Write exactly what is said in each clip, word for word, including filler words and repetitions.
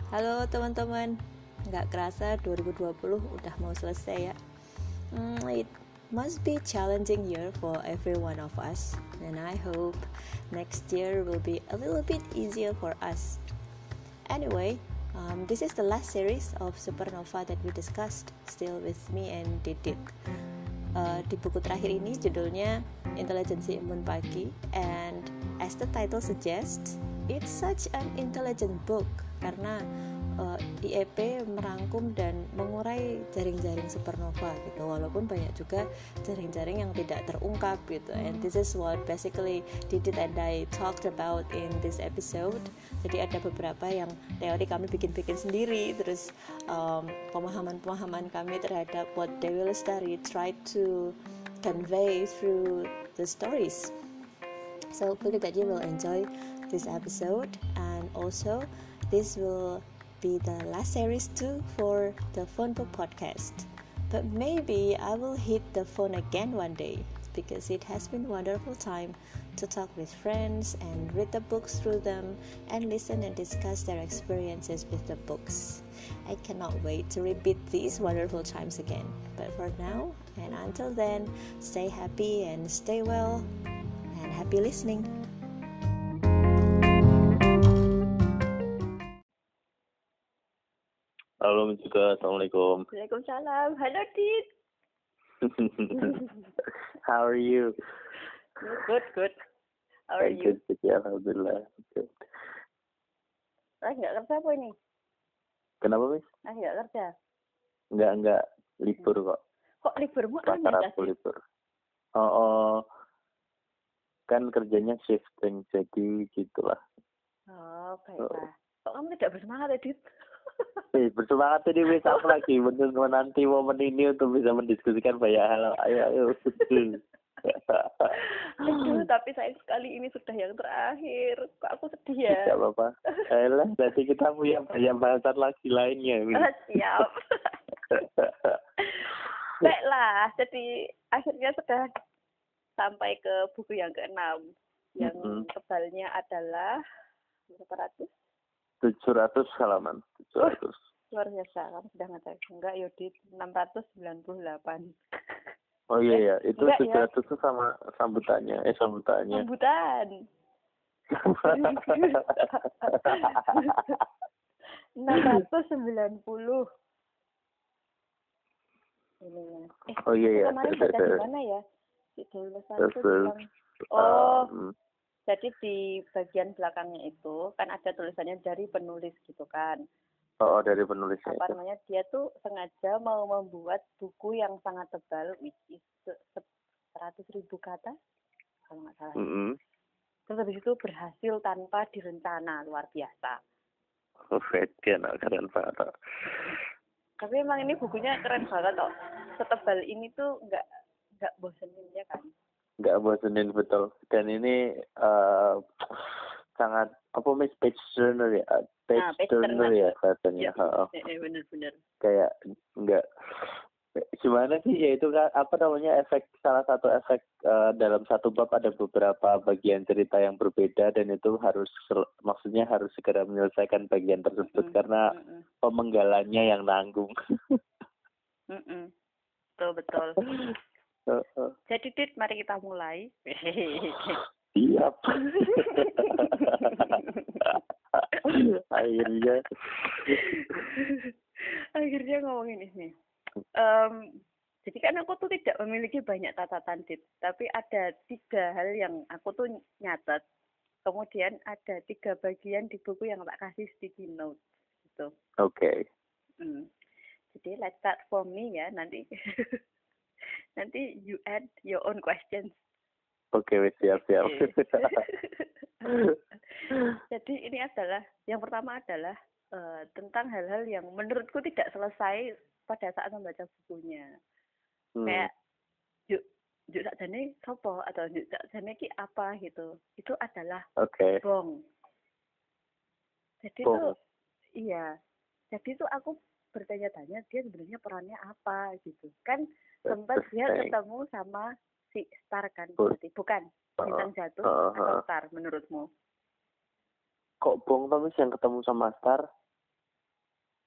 Halo teman-teman, nggak kerasa dua ribu dua puluh udah mau selesai ya. Hmm, it must be challenging year for every one of us, and I hope next year will be a little bit easier for us. Anyway, um, this is the last series of Supernova that we discussed, still with me and Didit. Uh, di buku terakhir ini judulnya Intelijensi Imun Pagi, and as the title suggests, it's such an intelligent book karena uh, I E P merangkum dan mengurai jaring-jaring supernova gitu, walaupun banyak juga jaring-jaring yang tidak terungkap gitu. And this is what basically Didit and I talked about in this episode. Jadi ada beberapa yang teori kami bikin-bikin sendiri, terus um, pemahaman-pemahaman kami terhadap what Dewi Lestari tried to convey through the stories. So hopefully that you will enjoy this episode, and also this will be the last series too for the phone book podcast. But maybe I will hit the phone again one day, because it has been wonderful time to talk with friends and read the books through them and listen and discuss their experiences with the books. I cannot wait to repeat these wonderful times again. But for now, and until then, stay happy and stay well, and happy listening. Halo juga, Assalamualaikum. Waalaikumsalam. Halo, Dit. How are you? Good, good. How are you? Good, good, ya, alhamdulillah. Good. Lagi nggak kerja apa ini? Kenapa, Mis? Lagi nggak kerja? Enggak, enggak. Libur kok. Kok liburmu Pasar aneh aku tadi? libur. Oh, oh, kan kerjanya shifting, jadi gitulah. Oh, baiklah. Kok kamu tidak bersemangat, ya, Dit? Eh, bersemangat ini Mis, apa lagi? Menanti momen ini untuk bisa mendiskusikan banyak hal. Ayo, ayo. Aduh, tapi sayang sekali ini sudah yang terakhir. Kok aku sedih ya? Tidak apa-apa. Ayolah, nanti kita punya banyak bahasan lagi lainnya. Mis. Ah, siap. Baiklah, jadi akhirnya sudah sampai ke buku yang keenam. Yang Mm-hmm. tebalnya adalah berapa ratus? tujuh ratus halaman. tujuh ratus. Luar biasa, kamu sudah ngecek. Enggak, Yudit, enam ratus sembilan puluh delapan. Oh iya ya, itu Enggak, tujuh ya. ratus itu sama sambutannya, eh sambutannya. Sambutan. enam ratus sembilan puluh. Ini ya. Eh, Oh iya ya. kemarin baca di mana ya? Di Dewi Lestari itu bilang, Oh, oh, jadi di bagian belakangnya itu kan ada tulisannya dari penulis gitu kan. oh, oh dari penulisnya Apa itu. namanya, dia tuh sengaja mau membuat buku yang sangat tebal, which is seratus ribu kata kalau nggak salah. Mm-hmm. Terus habis itu berhasil tanpa direncana, luar biasa. Oh, keren, keren banget. Tapi emang ini bukunya keren banget kok. Setebal ini tuh nggak nggak bosenin ya kan? Nggak bosenin betul. Dan ini uh, sangat apa mis page turner ya, page, Nah, page turner turner. ya katanya. Ya, Oh, eh, bener-bener. kayak nggak gimana sih ya itu kan apa namanya efek salah satu efek uh, dalam satu bab ada beberapa bagian cerita yang berbeda dan itu harus maksudnya harus segera menyelesaikan bagian tersebut Mm-mm, karena mm-mm, pemenggalannya yang nanggung. mm-mm. Betul betul. uh, uh. Jadi Dit, mari kita mulai. Siap. Akhirnya. Akhirnya ngomongin ini. Um, jadi kan aku tuh tidak memiliki banyak catatan, Dit, tapi ada tiga hal yang aku tuh nyatet. Kemudian ada tiga bagian di buku yang tak kasih sticky note gitu. Oke. Okay. Hmm. Jadi let's start for me ya, nanti nanti you add your own questions. Oke, okay, siap siap. Jadi ini adalah yang pertama adalah uh, tentang hal-hal yang menurutku tidak selesai pada saat membaca bukunya. Hmm. Kayak yuk yuk sakjane sopo atau yuk sakjane ki apa gitu. Itu adalah okay. Bong. Jadi Bong. tuh iya. Jadi tuh aku bertanya-tanya dia sebenarnya perannya apa gitu. Kan sempat dia ketemu sama si Star kan berarti bukan bintang jatuh uh, uh, atau Star menurutmu? Kok Bong tapi yang ketemu sama Star?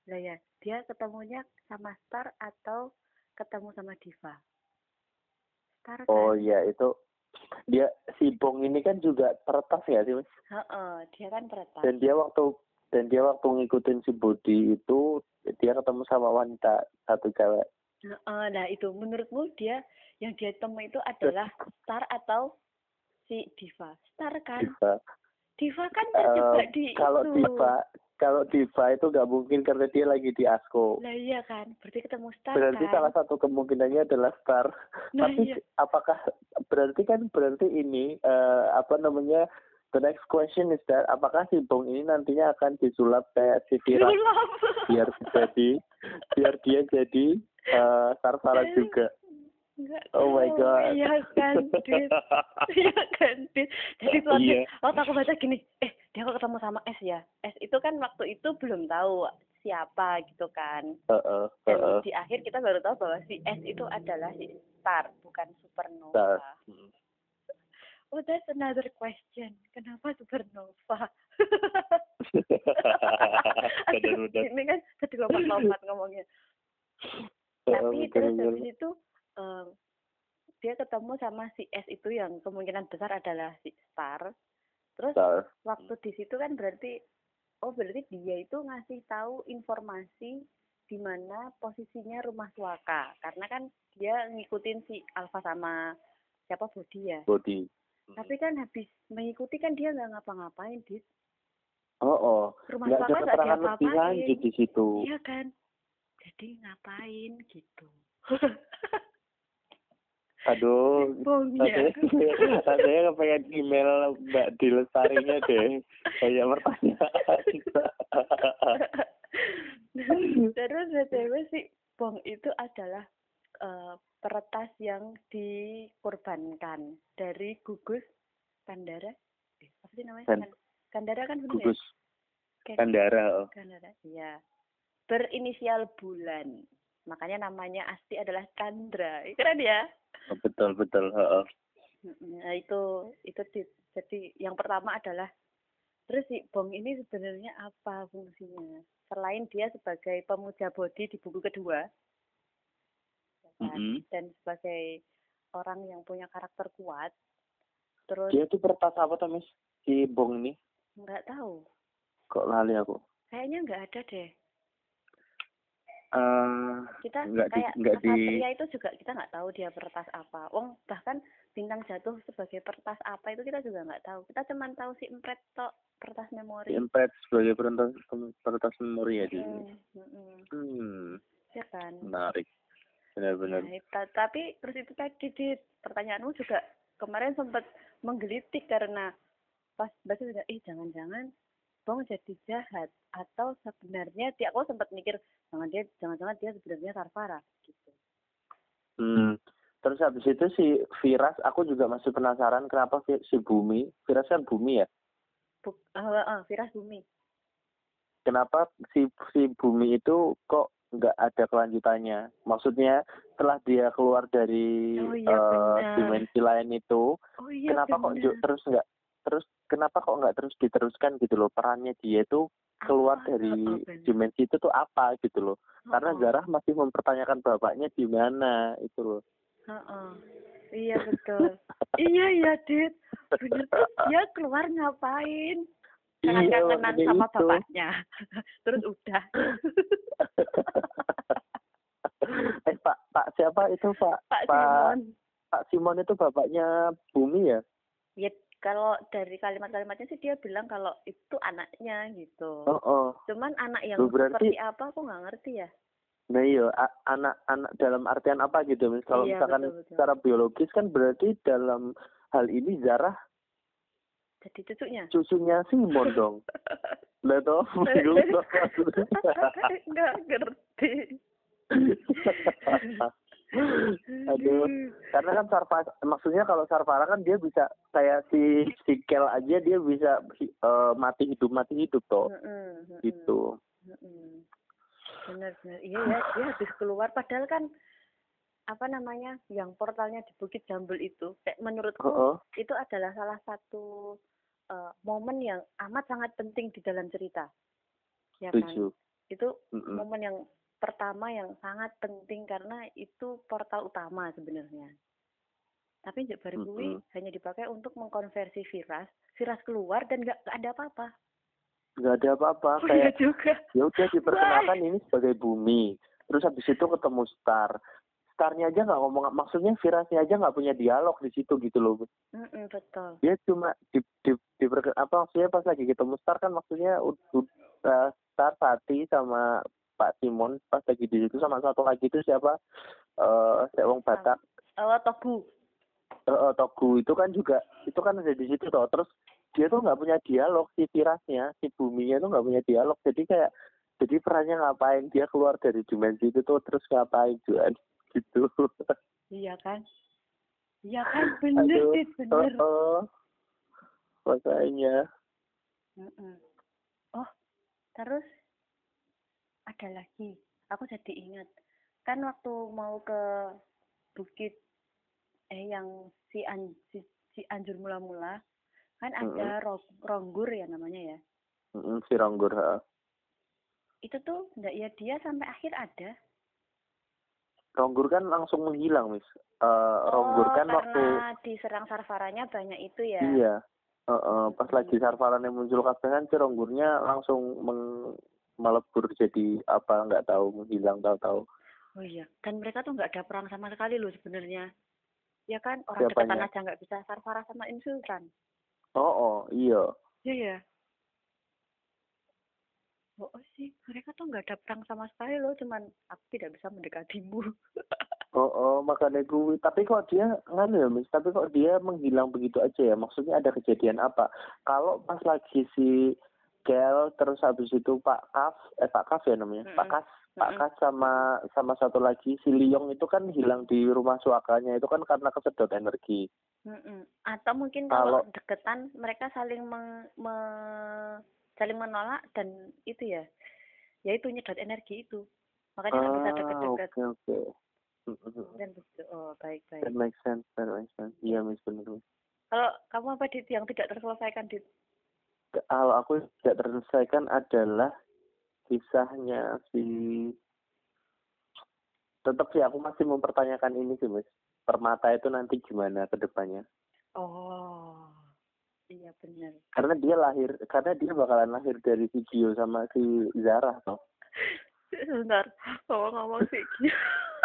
Lah ya, dia ketemunya sama Star atau ketemu sama Diva? Star kan? Oh iya, itu dia si Bong ini kan juga peretas ya sih, Mas? Heeh, dia kan peretas. Dan dia waktu dan dia waktu ngikutin si Budi itu dia ketemu sama wanita satu cewek. Heeh, nah itu menurutmu dia yang dia temui itu adalah Star atau si Diva? Star kan? Diva. Diva kan terjebak Uh, di kalau itu. Diva kalau Diva itu nggak mungkin karena dia lagi di Asko. Lah iya kan, berarti ketemu Star Berarti kan? salah satu kemungkinannya adalah Star. Nah Tapi iya. apakah berarti kan berarti ini uh, apa namanya, the next question is that apakah si Bong ini nantinya akan disulap kayak si Vira Sulap. biar jadi biar dia jadi uh, Sarfara juga. Enggak Oh my tahu. God. Iya kan, Dit. Iya kan, Dit. Jadi tuh Iya. waktu aku baca gini, eh dia kok ketemu sama S ya? S itu kan waktu itu belum tahu siapa gitu kan. Uh-uh, Dan uh-uh. di akhir kita baru tahu bahwa si S itu adalah si Star, bukan supernova. Star. Oh, that's another question. Kenapa supernova? Aduh, ini kan jadi lompat-lompat ngomongnya. Tapi terus habis itu um, dia ketemu sama si S itu yang kemungkinan besar adalah si Star. Terus Star. waktu di situ kan berarti oh berarti dia itu ngasih tahu informasi di mana posisinya rumah Suaka, karena kan dia ngikutin si Alpha sama siapa Bodi ya. Bodi. Tapi kan habis mengikuti kan dia nggak ngapa-ngapain, Dit. Oh, oh. Rumah Nggak Suaka ada nggak keterangan lebih diapa-apain. lanjut di situ. Iya kan. Jadi ngapain gitu. Aduh, rasanya, rasanya kepengen email Mbak Dilestarinya deh. Banyak pertanyaan. Terus B T W si Bong itu adalah uh, peretas yang dikorbankan dari gugus Kandara. Eh, apa sih namanya? Kan, Kandara kan benar gugus ya? Kandara. Oh. Kandara, iya. Berinisial bulan. Makanya namanya asli adalah Chandra. Keren ya? Oh, betul betul. Oh, oh. Nah itu itu jadi yang pertama adalah terus si Bong ini sebenarnya apa fungsinya selain dia sebagai pemuja Bodi di buku kedua kan? Mm-hmm. Dan sebagai orang yang punya karakter kuat. Terus dia tuh peretas apa tuh Miss si Bong ini? Nggak tahu. Kok lali aku? Kayaknya nggak ada deh. Uh, kita enggak kayak di, enggak Satria di... itu juga kita nggak tahu dia peretas apa. Wong bahkan bintang jatuh sebagai peretas apa itu kita juga nggak tahu. Kita cuma tahu si Empret tok peretas memori. Si Empret sebagai peretas peretas memori ya di sini. Hmm, hmm. hmm. Ya kan. Menarik. Benar-benar. Nah, tapi terus itu tadi di pertanyaanmu juga kemarin sempat menggelitik karena pas baca sudah eh jangan-jangan Bong jadi jahat atau sebenarnya dia aku sempat mikir jangan dia jangan-jangan dia sebenarnya Sarfara gitu. Hmm. Terus habis itu si Viras aku juga masih penasaran kenapa si Bumi, Viras kan Bumi ya? Buk, uh, uh, Viras Bumi. Kenapa si si Bumi itu kok nggak ada kelanjutannya? Maksudnya setelah dia keluar dari oh, iya, uh, dimensi lain itu, oh, iya, kenapa bener. kok terus nggak terus kenapa kok nggak terus diteruskan gitu loh, perannya dia itu keluar apa? dari oh, dimensi itu tuh apa gitu loh? Oh, karena Zarah masih mempertanyakan bapaknya di mana itu loh. Oh, oh. Iya betul. iya iya Dit. Bener. Dia keluar ngapain? Kangen-kangenan iya, sama itu. Bapaknya. Terus udah. eh Pak Pak siapa itu Pak? Pak Simon. Pak Simon itu bapaknya Bumi ya? Ya kalau dari kalimat-kalimatnya sih dia bilang kalau itu anaknya gitu. Oh, oh. Cuman anak yang berarti, seperti apa aku nggak ngerti ya. Nah iya, anak-anak dalam artian apa gitu? Kalau iya, misalkan betul, betul. secara biologis kan berarti dalam hal ini Zarah jadi cucunya. Cucunya Simon dong. Lah toh, nggak ngerti. Aduh, karena kan Sarfara, maksudnya kalau Sarfara kan dia bisa kayak si si Kel aja dia bisa uh, mati hidup mati hidup toh, mm-hmm. gitu. Mm-hmm. Benar-benar, iya ya, dia habis keluar padahal kan apa namanya yang portalnya di Bukit Jambul itu, kayak menurutku uh-uh. itu adalah salah satu uh, momen yang amat sangat penting di dalam cerita, ya kan? Tujuh. Itu Mm-mm. momen yang pertama yang sangat penting karena itu portal utama sebenarnya. Tapi njek bari kuwi Mm-mm. hanya dipakai untuk mengkonversi virus, virus keluar dan nggak nggak ada apa-apa. Nggak ada apa-apa, Oh iya kayak juga. ya udah diperkenalkan ini sebagai bumi, terus habis itu ketemu star, starnya aja nggak ngomong, maksudnya virusnya aja nggak punya dialog di situ gitu loh. Mm-mm, betul. Dia cuma di, di, di apa maksudnya pas lagi ketemu star kan maksudnya uh, star Sati sama Pak Simon pas lagi di situ, sama satu lagi itu siapa uh, Sewong Batak. Oh, Togu. Uh, Togu itu kan juga itu kan ada di situ toh. Terus dia tuh nggak punya dialog, si virusnya, si buminya tuh nggak punya dialog. Jadi kayak jadi perannya ngapain, dia keluar dari dimensi itu tuh terus ngapain Juan gitu. Iya kan? Iya kan, bener sih, bener. Oh, oh. Makanya. Mm-mm. Oh, terus ada lagi. Aku jadi ingat. Kan waktu mau ke bukit eh yang si, An, si, si Anjur mula-mula, kan ada mm-hmm. Ronggur ya namanya ya. Mm-hmm, si Ronggur. Ha. Itu tuh enggak ya dia sampai akhir ada. Ronggur kan langsung menghilang, Miss. Uh, oh, Ronggur kan karena waktu diserang sarfaranya banyak itu ya. Iya. Uh, uh, pas hmm. lagi sarfarannya muncul kabeh kan si Ronggurnya langsung meng- melebur jadi apa nggak tahu, menghilang tahu-tahu. Oh iya, dan mereka tuh nggak ada perang sama sekali loh sebenarnya. Ya kan, orang dekatan aja nggak bisa, Sarfara sama Insultan. Oh, oh, iya. Iya ya. Oh, oh sih, mereka tuh nggak ada perang sama sekali loh, cuman aku tidak bisa mendekatimu. oh, oh, makanya gue. Tapi kok dia nggak ya, Miss? Tapi kok dia menghilang begitu aja ya? Maksudnya ada kejadian apa? Kalau pas lagi si Kel, terus habis itu Pak Kaf, eh Pak Kaf ya namanya, mm-hmm. Pak Kas, Pak mm-hmm. Kas sama sama satu lagi si Liong itu kan hilang di rumah suakanya itu kan karena kesedot energi. Mm-mm. Atau mungkin kalau, kalau deketan mereka saling meng, me, saling menolak dan itu ya, yaitu nyedot energi itu, makanya nggak ah, bisa deket-deket. Oke oke. Dan begitu, oh baik baik. That makes sense, that makes sense. Iya, Miss, benar. Kalau kamu apa Dit yang tidak terselesaikan Dit? Kalau aku tidak terselesaikan adalah kisahnya si, tetap sih aku masih mempertanyakan ini sih, Miss. Permata itu nanti gimana ke depannya? Oh, iya benar. Karena dia lahir, karena dia bakalan lahir dari si Gio sama si Zara, toh. Sebentar, ngomong-ngomong si Gio.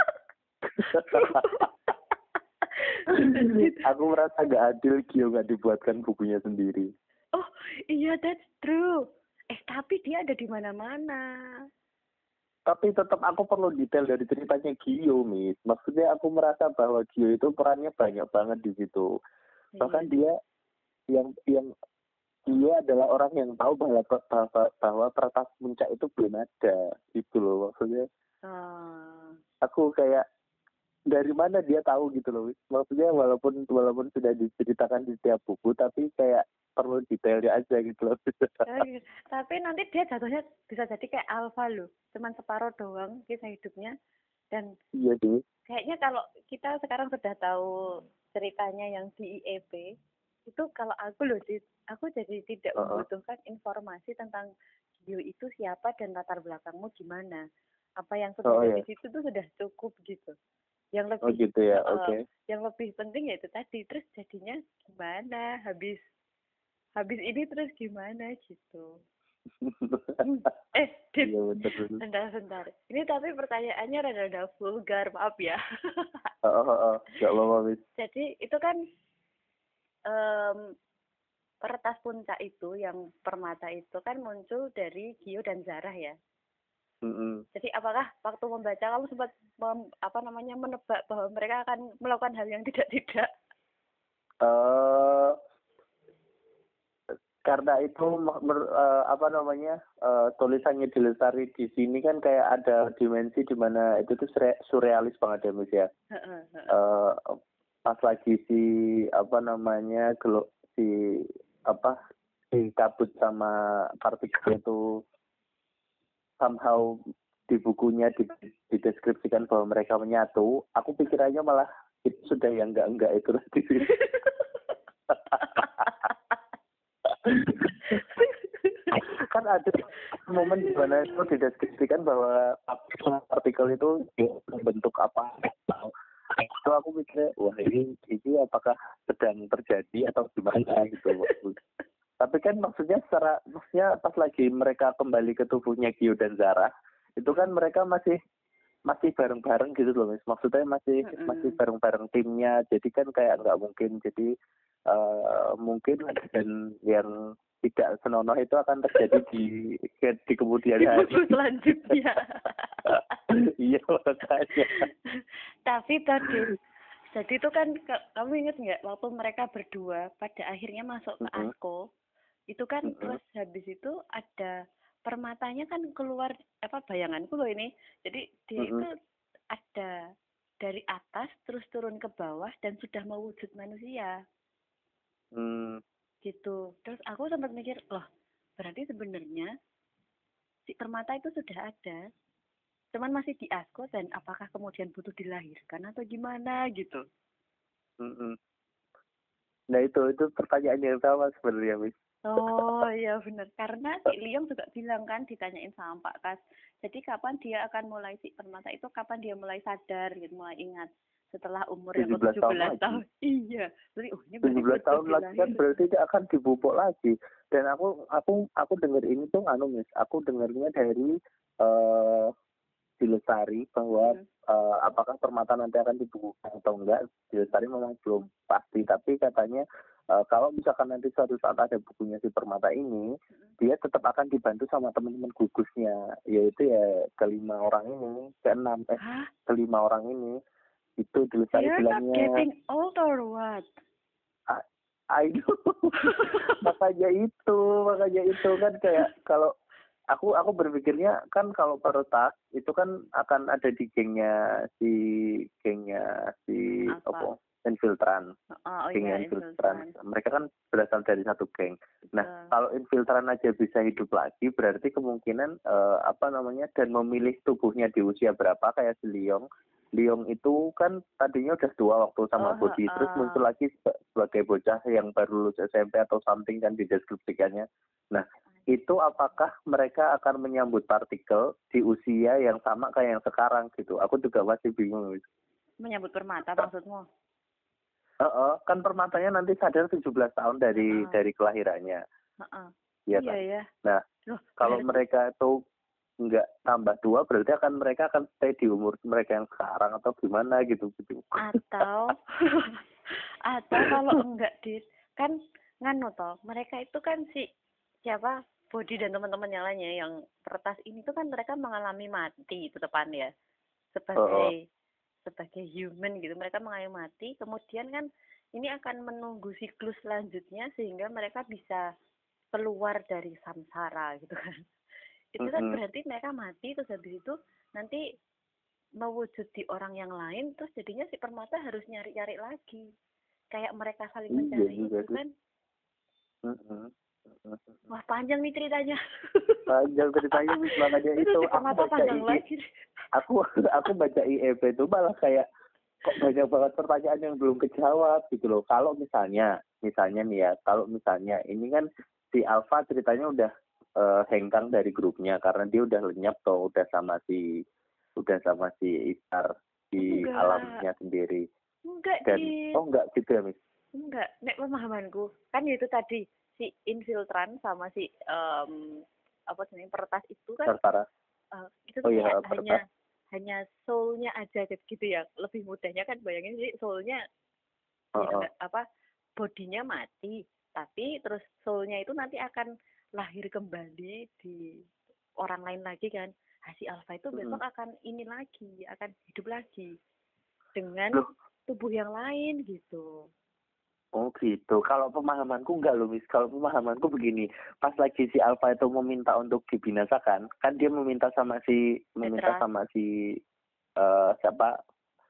Aku merasa gak adil Gio gak dibuatkan bukunya sendiri. Oh iya, that's true. Eh tapi dia ada di mana-mana. Tapi tetap aku perlu detail dari ceritanya Gio, Miss. Maksudnya aku merasa bahwa Gio itu perannya banyak banget di situ. Bahkan iya. dia yang yang dia adalah orang yang tahu bahwa bahwa, bahwa Pertas Puncak itu belum ada, gitu loh maksudnya. Hmm. Aku kayak dari mana dia tahu gitu loh. Maksudnya walaupun walaupun sudah diceritakan di setiap buku, tapi kayak perlu detailnya aja gitu loh. Okay. Tapi nanti dia jatuhnya bisa jadi kayak Alpha loh, cuman separuh doang kisah hidupnya. Dan iya sih. Kayaknya kalau kita sekarang sudah tahu ceritanya yang di I E P, itu kalau aku loh, aku jadi tidak uh-uh. membutuhkan informasi tentang Gio itu siapa dan latar belakangmu gimana. Apa yang sudah oh, ada iya. di situ tuh sudah cukup gitu. Yang lebih oh, gitu ya. uh, okay. yang lebih penting ya itu tadi, terus jadinya gimana habis habis ini terus gimana gitu. hmm. Eh, Dit, iya, bentar-bentar. Ini tapi pertanyaannya rada-rada vulgar, maaf ya. Oh, oh, oh. Gak apa-apa. Jadi itu kan um, Pertas Puncak itu yang permata itu kan muncul dari Gio dan Zarah ya. Mm-hmm. Jadi apakah waktu membaca kamu sempat mem, apa namanya menebak bahwa mereka akan melakukan hal yang tidak-tidak? Uh, karena itu mer, uh, apa namanya uh, tulisannya di Lestari di sini kan kayak ada dimensi di mana itu tuh surrealis banget ya, Miss ya. uh, pas lagi si apa namanya gelo, si apa si kabut sama partikel itu somehow di bukunya dideskripsikan bahwa mereka menyatu, aku pikirannya malah itu sudah yang enggak-enggak itu tadi. Kan ada momen di mana itu dideskripsikan bahwa partikel itu bentuk apa. Itu aku mikirnya, wah ini, ini apakah sedang terjadi atau gimana gitu. Tapi kan maksudnya secara, maksudnya pas lagi mereka kembali ke tubuhnya Gio dan Zara, itu kan mereka masih masih bareng-bareng gitu loh, Miss. Maksudnya masih mm-hmm. masih bareng-bareng timnya, jadi kan kayak nggak mungkin, jadi uh, mungkin dan yang tidak senonoh itu akan terjadi di di kemudian hari. Di selanjutnya. Iya makanya. Tapi tadi, jadi itu kan kamu ingat nggak waktu mereka berdua pada akhirnya masuk ke mm-hmm. Asko, itu kan mm-hmm. terus habis itu ada permatanya kan keluar, apa bayanganku loh ini, jadi dia mm-hmm. itu ada dari atas terus turun ke bawah dan sudah mewujud manusia mm. gitu. Terus aku sempat mikir, loh berarti sebenarnya si permata itu sudah ada, cuman masih di Asko, dan apakah kemudian butuh dilahirkan atau gimana gitu. Mm-hmm. Nah itu itu pertanyaan yang sama sebenarnya, Miss. Oh iya benar, karena si Liong juga bilang kan, ditanyain sama Pak Kas, jadi kapan dia akan mulai si permata itu, kapan dia mulai sadar gitu, mulai ingat setelah umur yang ke tujuh belas tahun. Iya, jadi oh ini tujuh belas tahun lagi kan berarti dia akan dibupuk lagi. Dan aku aku aku dengar ini tuh anu, Miss, aku dengarnya dari uh, di Lestari bahwa hmm. uh, apakah permata nanti akan dibukukan atau enggak. Di Lestari memang belum pasti, tapi katanya Uh, kalau misalkan nanti suatu saat ada bukunya si permata ini, mm-hmm. dia tetap akan dibantu sama teman-teman gugusnya, yaitu ya kelima orang ini, keenam, eh Hah? kelima orang ini, itu di Lestari bilangnya. You're not getting old or what? I, I know. makanya itu, makanya itu kan kayak kalau aku aku berpikirnya kan kalau peretas itu kan akan ada di gengnya si gengnya si apa? Apa? Infiltran, oh, oh, geng iya, infiltran. infiltran. Mereka kan berasal dari satu geng. Nah, uh. kalau infiltran aja bisa hidup lagi, berarti kemungkinan uh, apa namanya dan memilih tubuhnya di usia berapa kayak si Liong. Liong itu kan tadinya udah tua waktu sama oh, Bodi, uh. terus muncul lagi sebagai bocah yang baru lulus S M P atau something kan dideskripsikannya. Nah, itu apakah mereka akan menyambut partikel di usia yang sama kayak yang sekarang gitu? Aku juga masih bingung. Menyambut permata maksudmu? Uh-uh, kan permatanya nanti sadar tujuh belas tahun dari uh-uh. dari kelahirannya. Uh-uh. Ya, iya kan? ya. Nah, Loh, kalau berarti... mereka itu nggak tambah tua, berarti akan mereka akan stay di umur mereka yang sekarang atau gimana gitu gitu. Atau atau kalau enggak di kan nganu toh, mereka itu kan si siapa Bodi dan teman-teman yang lainnya yang peretas ini tuh kan mereka mengalami mati itu depan ya sebagai uh-uh. sebagai human gitu, mereka mengalami mati, kemudian kan ini akan menunggu siklus selanjutnya sehingga mereka bisa keluar dari samsara gitu kan. Itu kan mm-hmm. berarti mereka mati, terus habis itu nanti mewujud di orang yang lain, terus jadinya si permata harus nyari-nyari lagi, kayak mereka saling mencari iya, itu kan. Mm-hmm. Wah panjang nih ceritanya. Panjang ceritanya, makanya itu, itu aku baca I, aku aku baca I E P itu malah kayak kok banyak banget pertanyaan yang belum kejawab gitu loh. Kalau misalnya, misalnya nih ya, kalau misalnya ini kan si Alpha ceritanya udah uh, hengkang dari grupnya karena dia udah lenyap tuh, udah sama si udah sama si Istar di enggak. Alamnya sendiri. Enggak, Dan di... oh enggak gitu ya, Miss? Enggak, nek pemahamanku kan itu tadi si infiltran sama si um, apa sebenarnya peretas itu kan uh, itu tuh oh, iya, hanya hanya soul-nya aja gitu ya, lebih mudahnya kan bayangin sih soul-nya uh-uh. ya, apa bodinya mati tapi terus soul-nya itu nanti akan lahir kembali di orang lain lagi kan. Nah, si Alpha itu besok hmm. akan ini lagi, akan hidup lagi dengan Loh. tubuh yang lain gitu. Oh gitu. Kalau pemahamanku enggak loh, Miss. Kalau pemahamanku begini, pas lagi si Alpha itu meminta untuk dibinasakan, kan dia meminta sama si meminta Etra. sama si uh, siapa?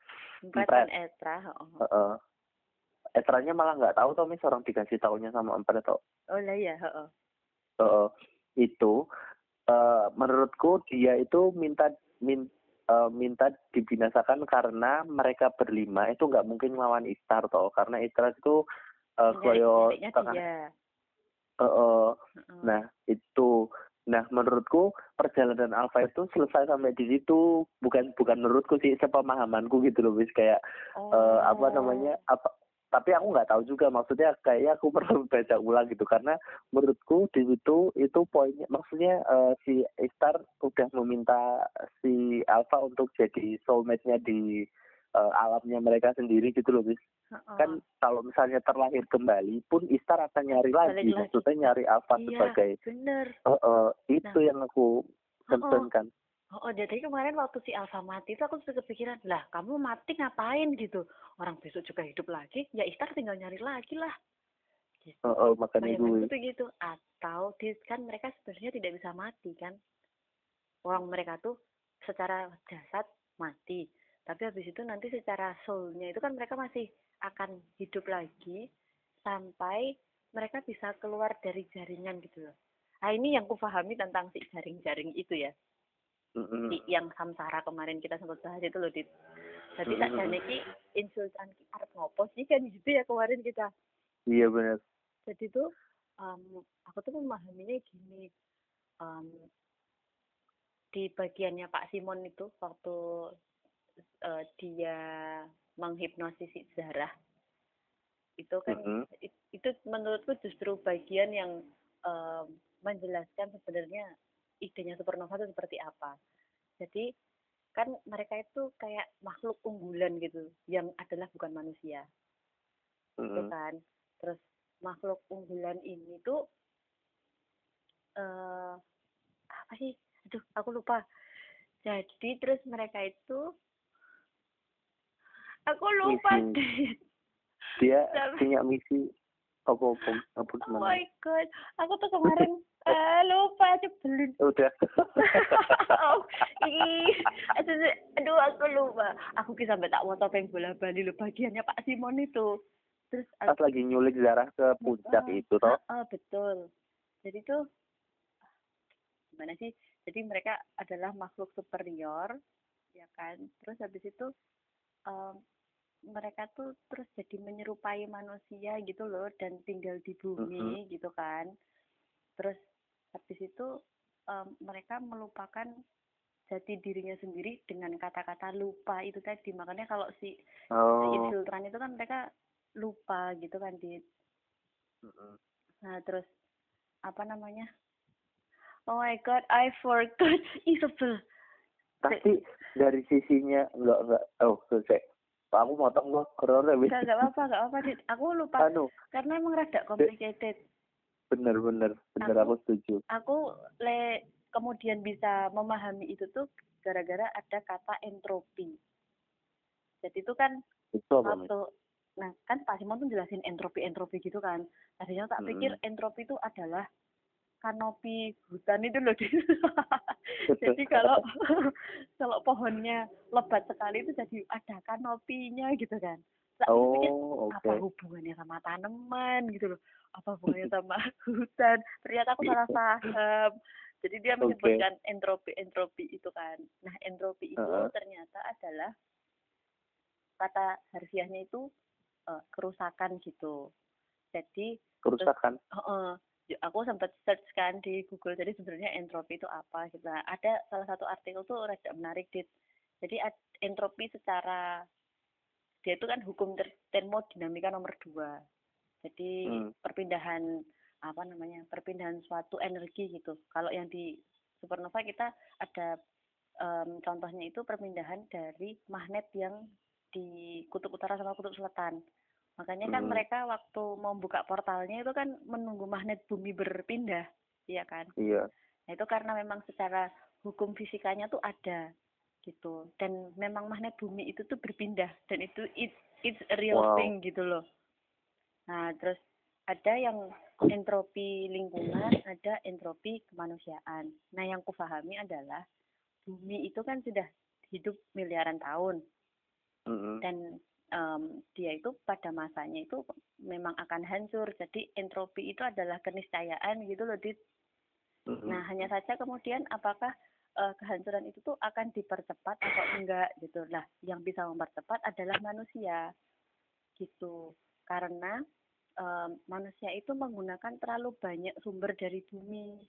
Empret dan Etra. Oh. Uh-uh. Etranya malah nggak tahu toh, Miss, orang dikasih taunya sama Empret toh. Oh lah ya, heeh. Uh, itu uh, menurutku dia itu minta min, uh, minta dibinasakan karena mereka berlima itu nggak mungkin melawan Istar toh, karena Istar itu uh, koyo tengah. Uh, uh, uh. Nah itu Nah, menurutku perjalanan alfa itu selesai sampai di situ, bukan bukan menurutku sih, sepemahamanku gitu loh, wis kayak Oh. eh, apa namanya apa. Tapi aku nggak tahu juga, maksudnya kayaknya aku perlu baca ulang gitu, karena menurutku di situ itu poinnya, maksudnya eh, si Istar udah meminta si Alpha untuk jadi soulmate-nya di eh, alamnya mereka sendiri gitu loh, wis. Heeh. Kan kalau misalnya terlahir kembali pun Istar akan nyari lagi, Balik lagi. maksudnya nyari Alpha Iya, sebagai bener. uh, uh, itu Nah. yang aku concern kan. Oh, oh, jadi kemarin waktu si Alfa mati itu aku sudah kepikiran, lah kamu mati ngapain gitu? Orang besok juga hidup lagi, ya Istar tinggal nyari lagi lah. Gitu. Uh, uh, makanya Bayangan gue tuh gitu. Atau di, kan mereka sebenarnya tidak bisa mati kan? Orang mereka tuh secara jasad mati, tapi habis itu nanti secara soulnya itu kan mereka masih akan hidup lagi sampai mereka bisa keluar dari jaringan gitu loh. Nah ini yang kupahami tentang si jaring-jaring itu ya. mm-hmm. Si, yang samsara kemarin kita sempat bahas itu loh, Dit. Jadi tak Mm-hmm. jane ki insultan ki arep ngopo sih kan gitu ya kemarin kita. Iya benar. Jadi tuh um, aku tuh memahaminya gini, um, di bagiannya Pak Simon itu waktu uh, dia menghipnosis si Zara itu kan Mm-hmm. itu menurutku justru bagian yang um, menjelaskan sebenarnya idenya supernova itu seperti apa. Jadi kan mereka itu kayak makhluk unggulan gitu yang adalah bukan manusia. Mm-hmm. Itu kan. Terus makhluk unggulan ini tuh uh, apa sih? Aduh, aku lupa. Jadi terus mereka itu aku lupa deh. Dia punya misi apa apa apa Oh my god, aku tuh kemarin uh, lupa cebelin. Udah. Oh, ih, aduh, aduh aku lupa. Aku ki sampai tak mau topeng bola bali lo bagiannya Pak Simon itu. Terus pas aku, lagi nyulik Zara ke puncak uh, itu toh. Uh, uh, betul. Jadi tuh gimana sih? Jadi mereka adalah makhluk superior, ya kan? Terus habis itu um, mereka tuh terus jadi menyerupai manusia gitu loh dan tinggal di bumi mm-hmm. gitu kan. Terus habis itu um, mereka melupakan jati dirinya sendiri dengan kata-kata lupa itu tadi. Makanya kalau si oh. infiltran itu kan mereka lupa gitu kan, Dit. Mm-hmm. Nah, terus apa namanya? Oh my god, I forgot. Isabel. Tapi dari sisinya enggak enggak oh selesai. Aku motong lo corona wis. Enggak apa-apa, enggak apa-apa, Dit. Aku lupa. Anu, karena emang rada complicated. Bener bener bener aku, aku setuju. Aku le kemudian bisa memahami itu tuh gara-gara ada kata entropi. Jadi itu kan itu apa, waktu nah kan Pak Simon tuh jelasin entropi-entropi gitu kan. Tadinya tak pikir mm-hmm. entropi itu adalah kanopi hutan itu loh. Jadi kalau kalau pohonnya lebat sekali itu jadi ada kanopinya gitu kan. Tak oh, pikir okay. apa hubungannya sama tanaman gitu loh. Apa hubungannya sama hutan. Ternyata aku salah paham. Jadi dia menyebutkan okay. entropi-entropi itu kan. Nah, entropi itu uh-huh. ternyata adalah kata harfiahnya itu uh, kerusakan gitu. Jadi kerusakan. Terus, uh, uh, aku sempat search kan di Google, jadi sebenarnya entropi itu apa gitu. Nah, ada salah satu artikel tuh rada menarik, Dit. Jadi entropi secara dia itu kan hukum termodinamika nomor dua. Jadi hmm. perpindahan apa namanya perpindahan suatu energi gitu. Kalau yang di supernova kita ada um, contohnya itu perpindahan dari magnet yang di kutub utara sama kutub selatan. Makanya kan hmm. mereka waktu mau buka portalnya itu kan menunggu magnet bumi berpindah, iya kan? Iya. Nah itu karena memang secara hukum fisikanya tuh ada gitu. Dan memang magnet bumi itu tuh berpindah dan itu it, it's a real wow. thing gitu loh. Nah terus ada yang entropi lingkungan, ada entropi kemanusiaan. Nah yang kufahami adalah bumi itu kan sudah hidup miliaran tahun. Mm-hmm. Dan Um, dia itu pada masanya itu memang akan hancur. Jadi entropi itu adalah keniscayaan gitu loh, Dit. Mm-hmm. Nah, hanya saja kemudian apakah uh, kehancuran itu tuh akan dipercepat atau enggak gitu. Nah, yang bisa mempercepat adalah manusia gitu. Karena um, manusia itu menggunakan terlalu banyak sumber dari bumi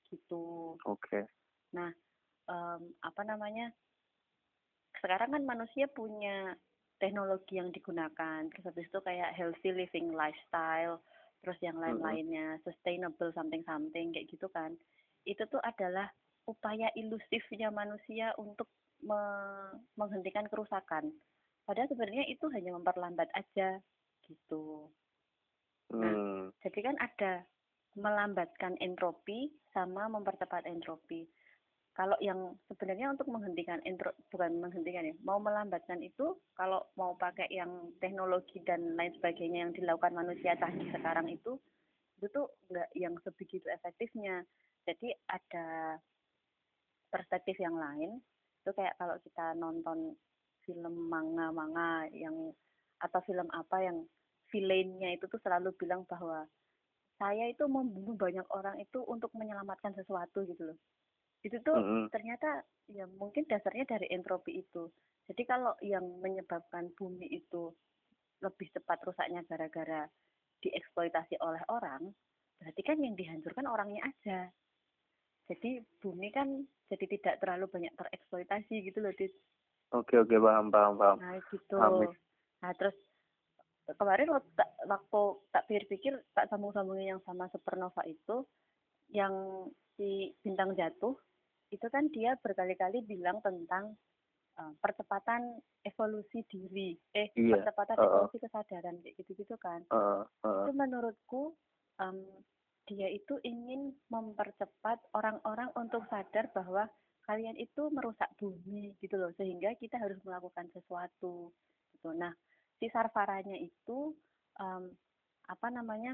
gitu. Oke. Okay. Nah, um, apa namanya? Sekarang kan manusia punya teknologi yang digunakan, terus habis itu kayak healthy living lifestyle, terus yang lain-lainnya, sustainable something-something kayak gitu kan. Itu tuh adalah upaya ilusifnya manusia untuk me- menghentikan kerusakan. Padahal sebenarnya itu hanya memperlambat aja gitu. Nah, Hmm. jadi kan ada melambatkan entropi sama mempercepat entropi. Kalau yang sebenarnya untuk menghentikan intro, bukan menghentikan ya, mau melambatkan itu kalau mau pakai yang teknologi dan lain sebagainya yang dilakukan manusia canggih sekarang itu, itu tuh nggak yang sebegitu efektifnya. Jadi ada perspektif yang lain, itu kayak kalau kita nonton film manga-manga yang atau film apa yang villainnya itu tuh selalu bilang bahwa saya itu membunuh banyak orang itu untuk menyelamatkan sesuatu gitu loh. Itu tuh Mm-hmm. ternyata ya mungkin dasarnya dari entropi itu. Jadi kalau yang menyebabkan bumi itu lebih cepat rusaknya gara-gara dieksploitasi oleh orang, berarti kan yang dihancurkan orangnya aja. Jadi bumi kan jadi tidak terlalu banyak tereksploitasi gitu loh, Dit. Oke, oke, paham, paham, paham. Nah, gitu. Paham. Nah, terus kemarin waktu, waktu tak pikir-pikir, tak sambung-sambungin yang sama supernova itu, yang si bintang jatuh, itu kan dia berkali-kali bilang tentang uh, percepatan evolusi diri, eh Iya. percepatan uh, evolusi kesadaran kayak gitu-gitu kan. Uh, uh. Itu menurutku um, dia itu ingin mempercepat orang-orang untuk sadar bahwa kalian itu merusak bumi gitu loh, sehingga kita harus melakukan sesuatu gitu. Nah, si Sarvaranya itu um, apa namanya?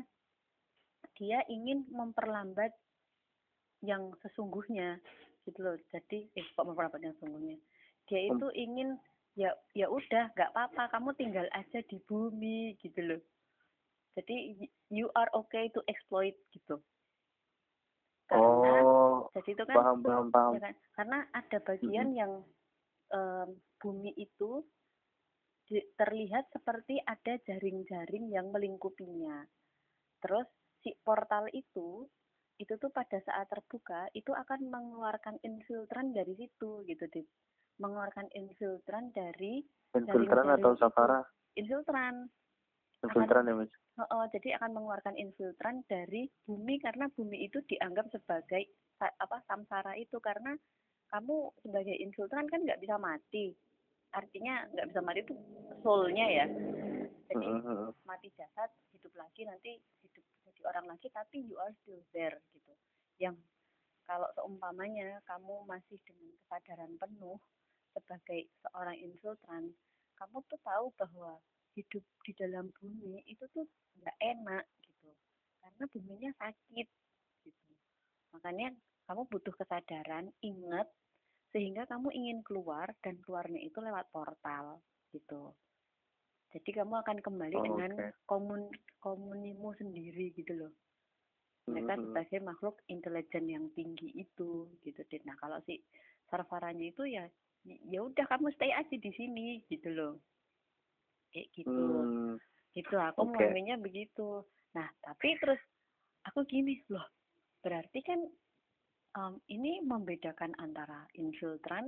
Dia ingin memperlambat yang sesungguhnya gitu loh. Jadi eh kok memperlambat yang sesungguhnya, dia itu ingin ya ya udah nggak apa-apa, kamu tinggal aja di bumi gitu loh. Jadi you are okay to exploit gitu. Karena oh, jadi itu kan, paham, paham, paham. ya kan, karena ada bagian mm-hmm. yang um, bumi itu di, terlihat seperti ada jaring-jaring yang melingkupinya. Terus si portal itu itu tuh pada saat terbuka itu akan mengeluarkan infiltran dari situ gitu, Dit. Mengeluarkan infiltran dari infiltran atau Sarvara? Infiltran. Infiltran ya, Mas. Oh, oh, jadi akan mengeluarkan infiltran dari bumi karena bumi itu dianggap sebagai apa samsara itu, karena kamu sebagai infiltran kan nggak bisa mati. Artinya nggak bisa mati itu soul-nya ya. Jadi uh-huh. mati jasad, hidup lagi, nanti hidup jadi orang lagi, tapi you are still there gitu. Yang kalau seumpamanya kamu masih dengan kesadaran penuh sebagai seorang infiltran, kamu tuh tahu bahwa hidup di dalam bumi itu tuh nggak enak gitu, karena buminya sakit gitu. Makanya kamu butuh kesadaran, ingat, sehingga kamu ingin keluar, dan keluarnya itu lewat portal gitu. Jadi kamu akan kembali oh, dengan okay. komun komunimu sendiri gitu loh. Mereka mm-hmm. sebagai makhluk intelijen yang tinggi itu gitu. Nah kalau si Sarvaranya itu ya ya udah kamu stay aja di sini gitu loh. Kayak gitu. Mm. Gitu aku okay. memahaminya begitu. Nah tapi terus aku gini loh. Berarti kan um, ini membedakan antara infiltran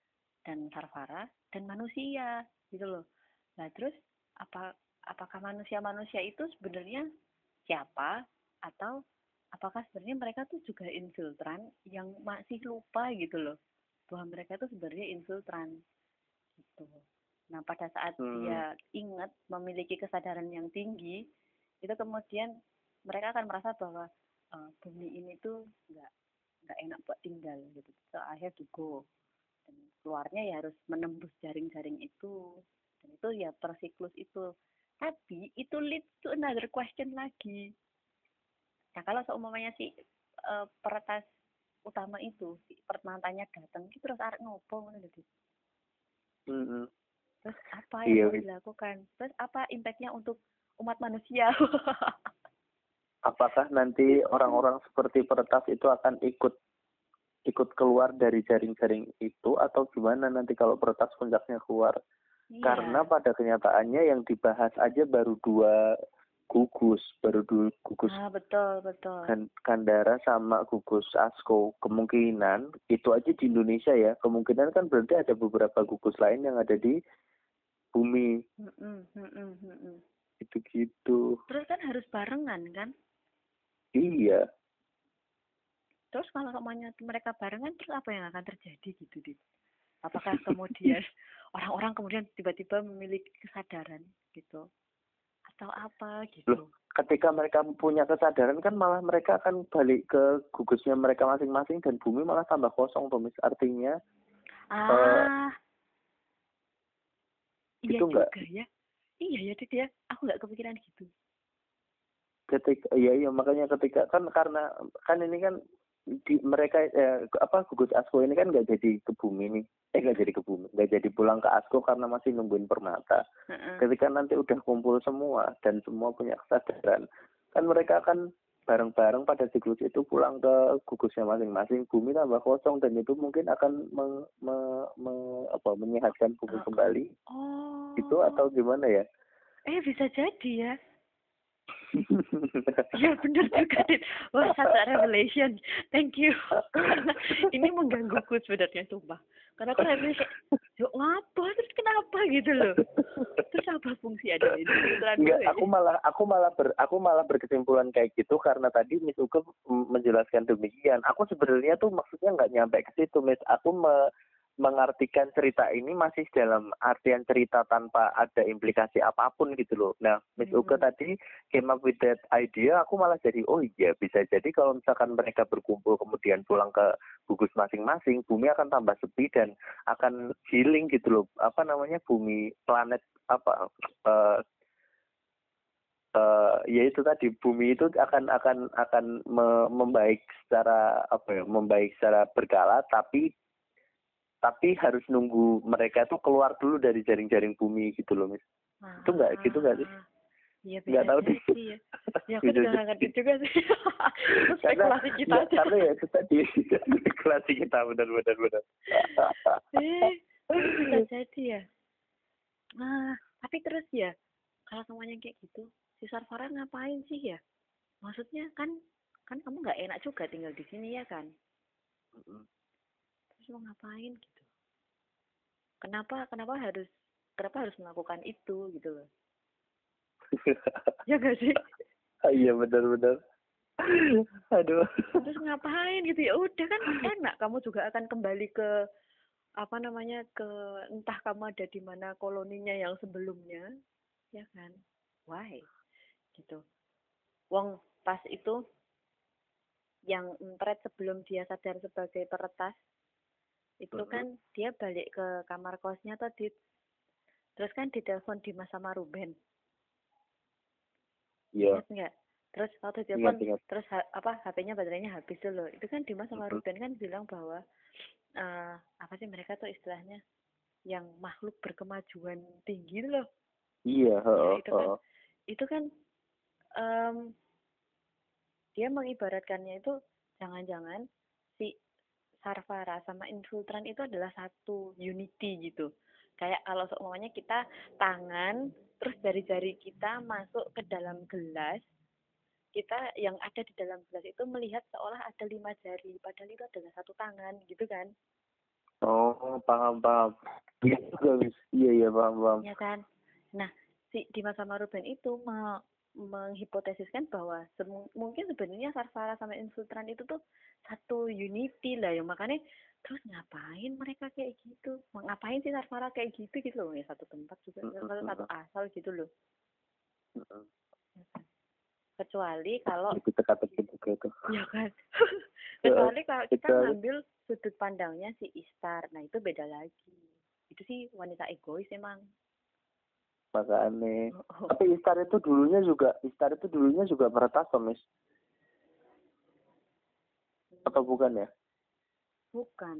dan Sarvara dan manusia gitu loh. Nah terus apa apakah manusia-manusia itu sebenarnya siapa, atau apakah sebenarnya mereka tuh juga infiltran yang masih lupa gitu loh bahwa mereka tuh sebenarnya infiltran gitu. Nah pada saat hmm. dia ingat memiliki kesadaran yang tinggi, itu kemudian mereka akan merasa bahwa uh, bumi ini tuh nggak nggak enak buat tinggal gitu, so I have to go. Dan keluarnya ya harus menembus jaring-jaring itu, dan itu ya persiklus itu. Tapi itu leads to another question lagi. Nah kalau seumpamanya si uh, peretas utama itu, si permantanya datang, itu terus arek ngopo ngono lho. Mm-hmm. Terus apa yang iya, harus dilakukan? Terus apa impactnya untuk umat manusia? Apakah nanti orang-orang seperti peretas itu akan ikut ikut keluar dari jaring-jaring itu, atau gimana nanti kalau peretas puncaknya keluar? Iya. Karena pada kenyataannya yang dibahas aja baru dua gugus, baru dulu gugus Ah, betul, betul. Kan- Kandara sama gugus Asko. Kemungkinan itu aja di Indonesia ya. Kemungkinan kan berarti ada beberapa gugus lain yang ada di bumi. Mm-mm, mm-mm, mm-mm. Itu gitu. Terus kan harus barengan kan? Iya. Terus kalau semuanya mereka barengan, terus apa yang akan terjadi gitu, Dit? Apakah kemudian orang-orang kemudian tiba-tiba memiliki kesadaran gitu? Atau apa gitu? Loh, ketika mereka punya kesadaran kan malah mereka akan balik ke gugusnya mereka masing-masing dan bumi malah tambah kosong, Tomis. Artinya Ah, uh, iya itu juga enggak. ya. Iya ya, Dit ya. Aku nggak kepikiran gitu. Ketika iya iya makanya ketika kan karena kan ini kan di mereka eh, apa gugus Asko ini kan nggak jadi ke bumi nih eh nggak jadi ke bumi nggak jadi pulang ke Asko karena masih nungguin permata. Uh-uh. Ketika nanti udah kumpul semua dan semua punya kesadaran kan mereka akan bareng-bareng pada siklus itu pulang ke gugusnya masing-masing, bumi tambah kosong dan itu mungkin akan meng, me, me, apa, menyehatkan bumi Uh, kembali. Oh. Itu atau gimana ya? Eh bisa jadi ya. Ya benar juga, Dit. Wah, satu revelation. Thank you. Karena ini menggangguku sebenarnya, sumpah. Karena aku revelation, yuk ngapa? Terus kenapa gitu loh? Terus apa fungsi ada ini? Enggak, aku malah aku malah ber, aku malah berkesimpulan kayak gitu karena tadi Miss Uke menjelaskan demikian. Aku sebenarnya tuh maksudnya nggak nyampe ke situ, Miss. Aku me, mengartikan cerita ini masih dalam artian cerita tanpa ada implikasi apapun gitu loh. Nah, Miss hmm. Uke tadi came up with that idea, aku malah jadi, oh iya bisa jadi kalau misalkan mereka berkumpul kemudian pulang ke gugus masing-masing, bumi akan tambah sepi dan akan healing gitu loh. Apa namanya, bumi, planet, apa, uh, uh, ya itu tadi, bumi itu akan akan akan me, membaik secara, apa ya, membaik secara berkala, tapi tapi harus nunggu mereka tuh keluar dulu dari jaring-jaring bumi gitu loh, Mis. Ah, itu nggak gitu nggak sih? Iya, nggak tahu deh. Ya, ya aku juga nggak ngerti juga sih. Spekulasi kita ya, aja. Karena ya itu tadi spekulasi kita benar-benar benar. eh, bisa jadi ya. Nah, tapi terus ya, kalau semuanya kayak gitu, si Sarfara ngapain sih ya? Maksudnya kan, kan kamu nggak enak juga tinggal di sini ya kan? Terus mau ngapain gitu? Kenapa, kenapa harus, kenapa harus melakukan itu gitu loh? Ya nggak sih? Iya benar-benar. Aduh. Terus ngapain gitu ya? Udah kan enak, kamu juga akan kembali ke apa namanya ke entah kamu ada di mana koloninya yang sebelumnya, ya kan? Why? Gitu. Wong pas itu yang Empret sebelum dia sadar sebagai peretas itu uh-huh. kan dia balik ke kamar kosnya tadi, terus kan ditelepon Dimas sama Ruben. Iya. Ingat nggak? Terus waktu telepon terus ha, apa H P-nya baterainya habis dulu. Itu kan Dimas sama uh-huh. Ruben kan bilang bahwa uh, apa sih mereka tuh istilahnya yang makhluk berkemajuan tinggi loh. Iya. Ya, uh, itu kan uh. itu kan um, dia mengibaratkannya itu jangan-jangan si Sarfara sama Infiltran itu adalah satu unity gitu. Kayak kalau semuanya kita tangan, terus jari-jari kita masuk ke dalam gelas, kita yang ada di dalam gelas itu melihat seolah ada lima jari, padahal itu adalah satu tangan, gitu kan? Oh, paham, paham. Iya juga, iya, iya, paham, paham. Iya kan? Nah, si Dimas sama Ruben itu me- menghipotesiskan bahwa sem- mungkin sebenarnya Sarfara sama Infiltran itu tuh satu unity lah ya, makanya terus ngapain mereka kayak gitu, ngapain sih Sarfara kayak gitu gitu loh, ya satu tempat juga, satu, satu asal gitu loh. Kecuali kalau kita kata gitu gitu. Ya kan. Kecuali kalau kita ngambil sudut pandangnya si Istar, nah itu beda lagi. Itu sih wanita egois emang. Maka aneh. Oh, oh. Tapi Istar itu dulunya juga, Istar itu dulunya juga meretas, Tomis. Atau bukan ya? Bukan.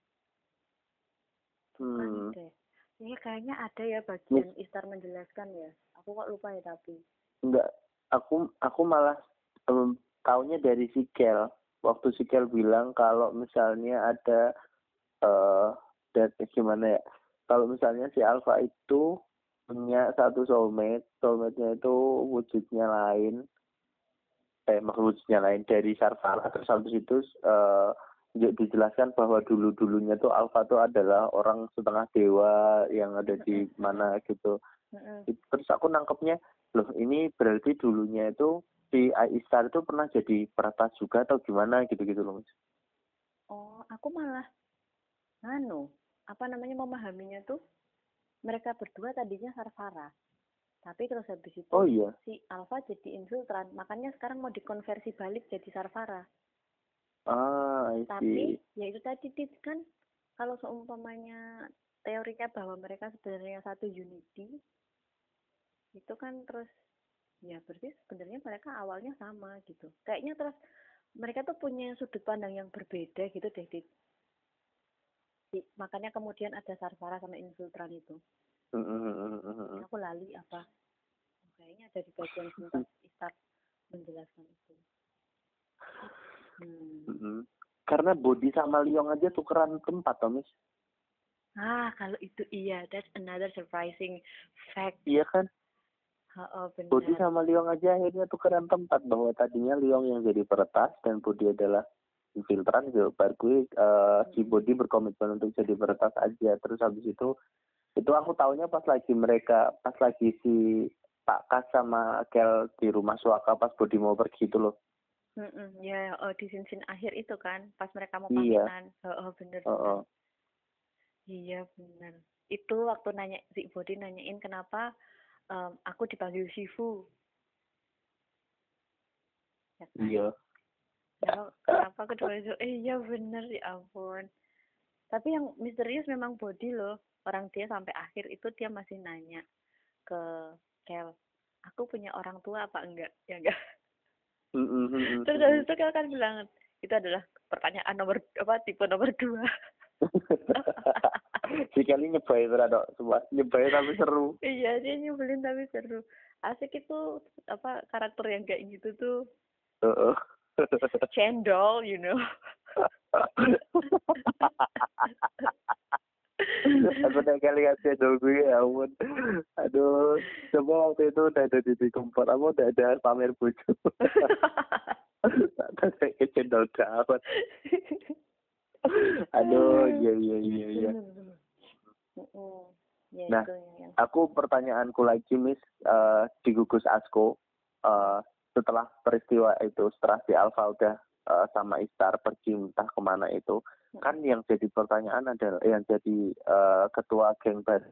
Hmm. Bukan deh. Ini kayaknya ada ya bagian Mis. Istar menjelaskan ya. Aku kok lupa ya tapi. Enggak. Aku aku malah um, taunya dari Sikel. Waktu Sikel bilang kalau misalnya ada uh, dan gimana ya? Kalau misalnya si Alpha itu punya satu soulmate, soulmate-nya itu wujudnya lain, eh maksud wujudnya lain dari Sarfara. Terus habis itu uh, dijelaskan bahwa dulu-dulunya tuh Alpha tuh adalah orang setengah dewa yang ada di mana gitu. Terus aku nangkepnya, loh ini berarti dulunya itu si Aistar itu pernah jadi peretas juga atau gimana gitu-gitu loh. Oh, aku malah anu, apa namanya memahaminya tuh mereka berdua tadinya Sarfara. Tapi terus habis itu oh, iya. si Alpha jadi infiltran, makanya sekarang mau dikonversi balik jadi Sarfara. Ah, I see. Tapi ya itu tadi kan kalau seumpamanya teorinya bahwa mereka sebenarnya satu unity, itu kan terus ya berarti sebenarnya mereka awalnya sama gitu. Kayaknya terus mereka tuh punya sudut pandang yang berbeda gitu deh. Di, di, makanya kemudian ada Sarfara sama infiltran itu. Mm-hmm. Aku lali apa? Kayaknya ada di bagian sempat Istar menjelaskan itu. Hmm. Mm-hmm. Karena Bodi sama Liong aja tukeran tempat, Tomis. Ah, kalau itu iya, that's another surprising fact. Iya kan? Oh, benar. Bodi sama Liong aja akhirnya tukeran tempat, bahwa tadinya Liong yang jadi peretas dan Bodi adalah infiltran gitu. Baru uh, si Bodi berkomitmen untuk jadi peretas aja. Terus habis itu itu aku taunya pas lagi mereka pas lagi si Pak Kas sama Kel di rumah Suaka pas Bodi mau pergi itu loh. Mm ya, oh, di scene akhir itu kan pas mereka mau pamitan. Iya. Oh, oh bener. Oh, oh. Iya benar. Itu waktu nanya si Bodi nanyain kenapa um, aku dipanggil Shifu. Ya, iya. Ya, kenapa kedua itu? Eh iya bener ya ampun. Tapi yang misterius memang Bodi loh. Orang dia sampai akhir itu dia masih nanya ke Kel, aku punya orang tua apa enggak? Ya enggak. Mm-hmm. Terus habis itu Kel kan bilang itu adalah pertanyaan nomor apa tipe nomor dua. Si Kelly nyebai berada semua nyebai tapi seru. Iya dia nyebelin tapi seru. Asik itu apa karakter yang kayak gitu tuh. Uh-uh. Cendol, you know. Aku udah kali ngasih cendol gue ya ampun. Aduh, coba waktu itu udah ada di kompor, aku udah ada pamer bojo. Tak ada cendol dapat. Aduh, iya iya iya iya. Nah, aku pertanyaanku lagi, Miss, uh, di gugus Asko, uh, setelah peristiwa itu, setelah si Alpha udah uh, sama Istar pergi entah kemana itu, kan yang jadi pertanyaan adalah yang jadi uh, ketua geng baru.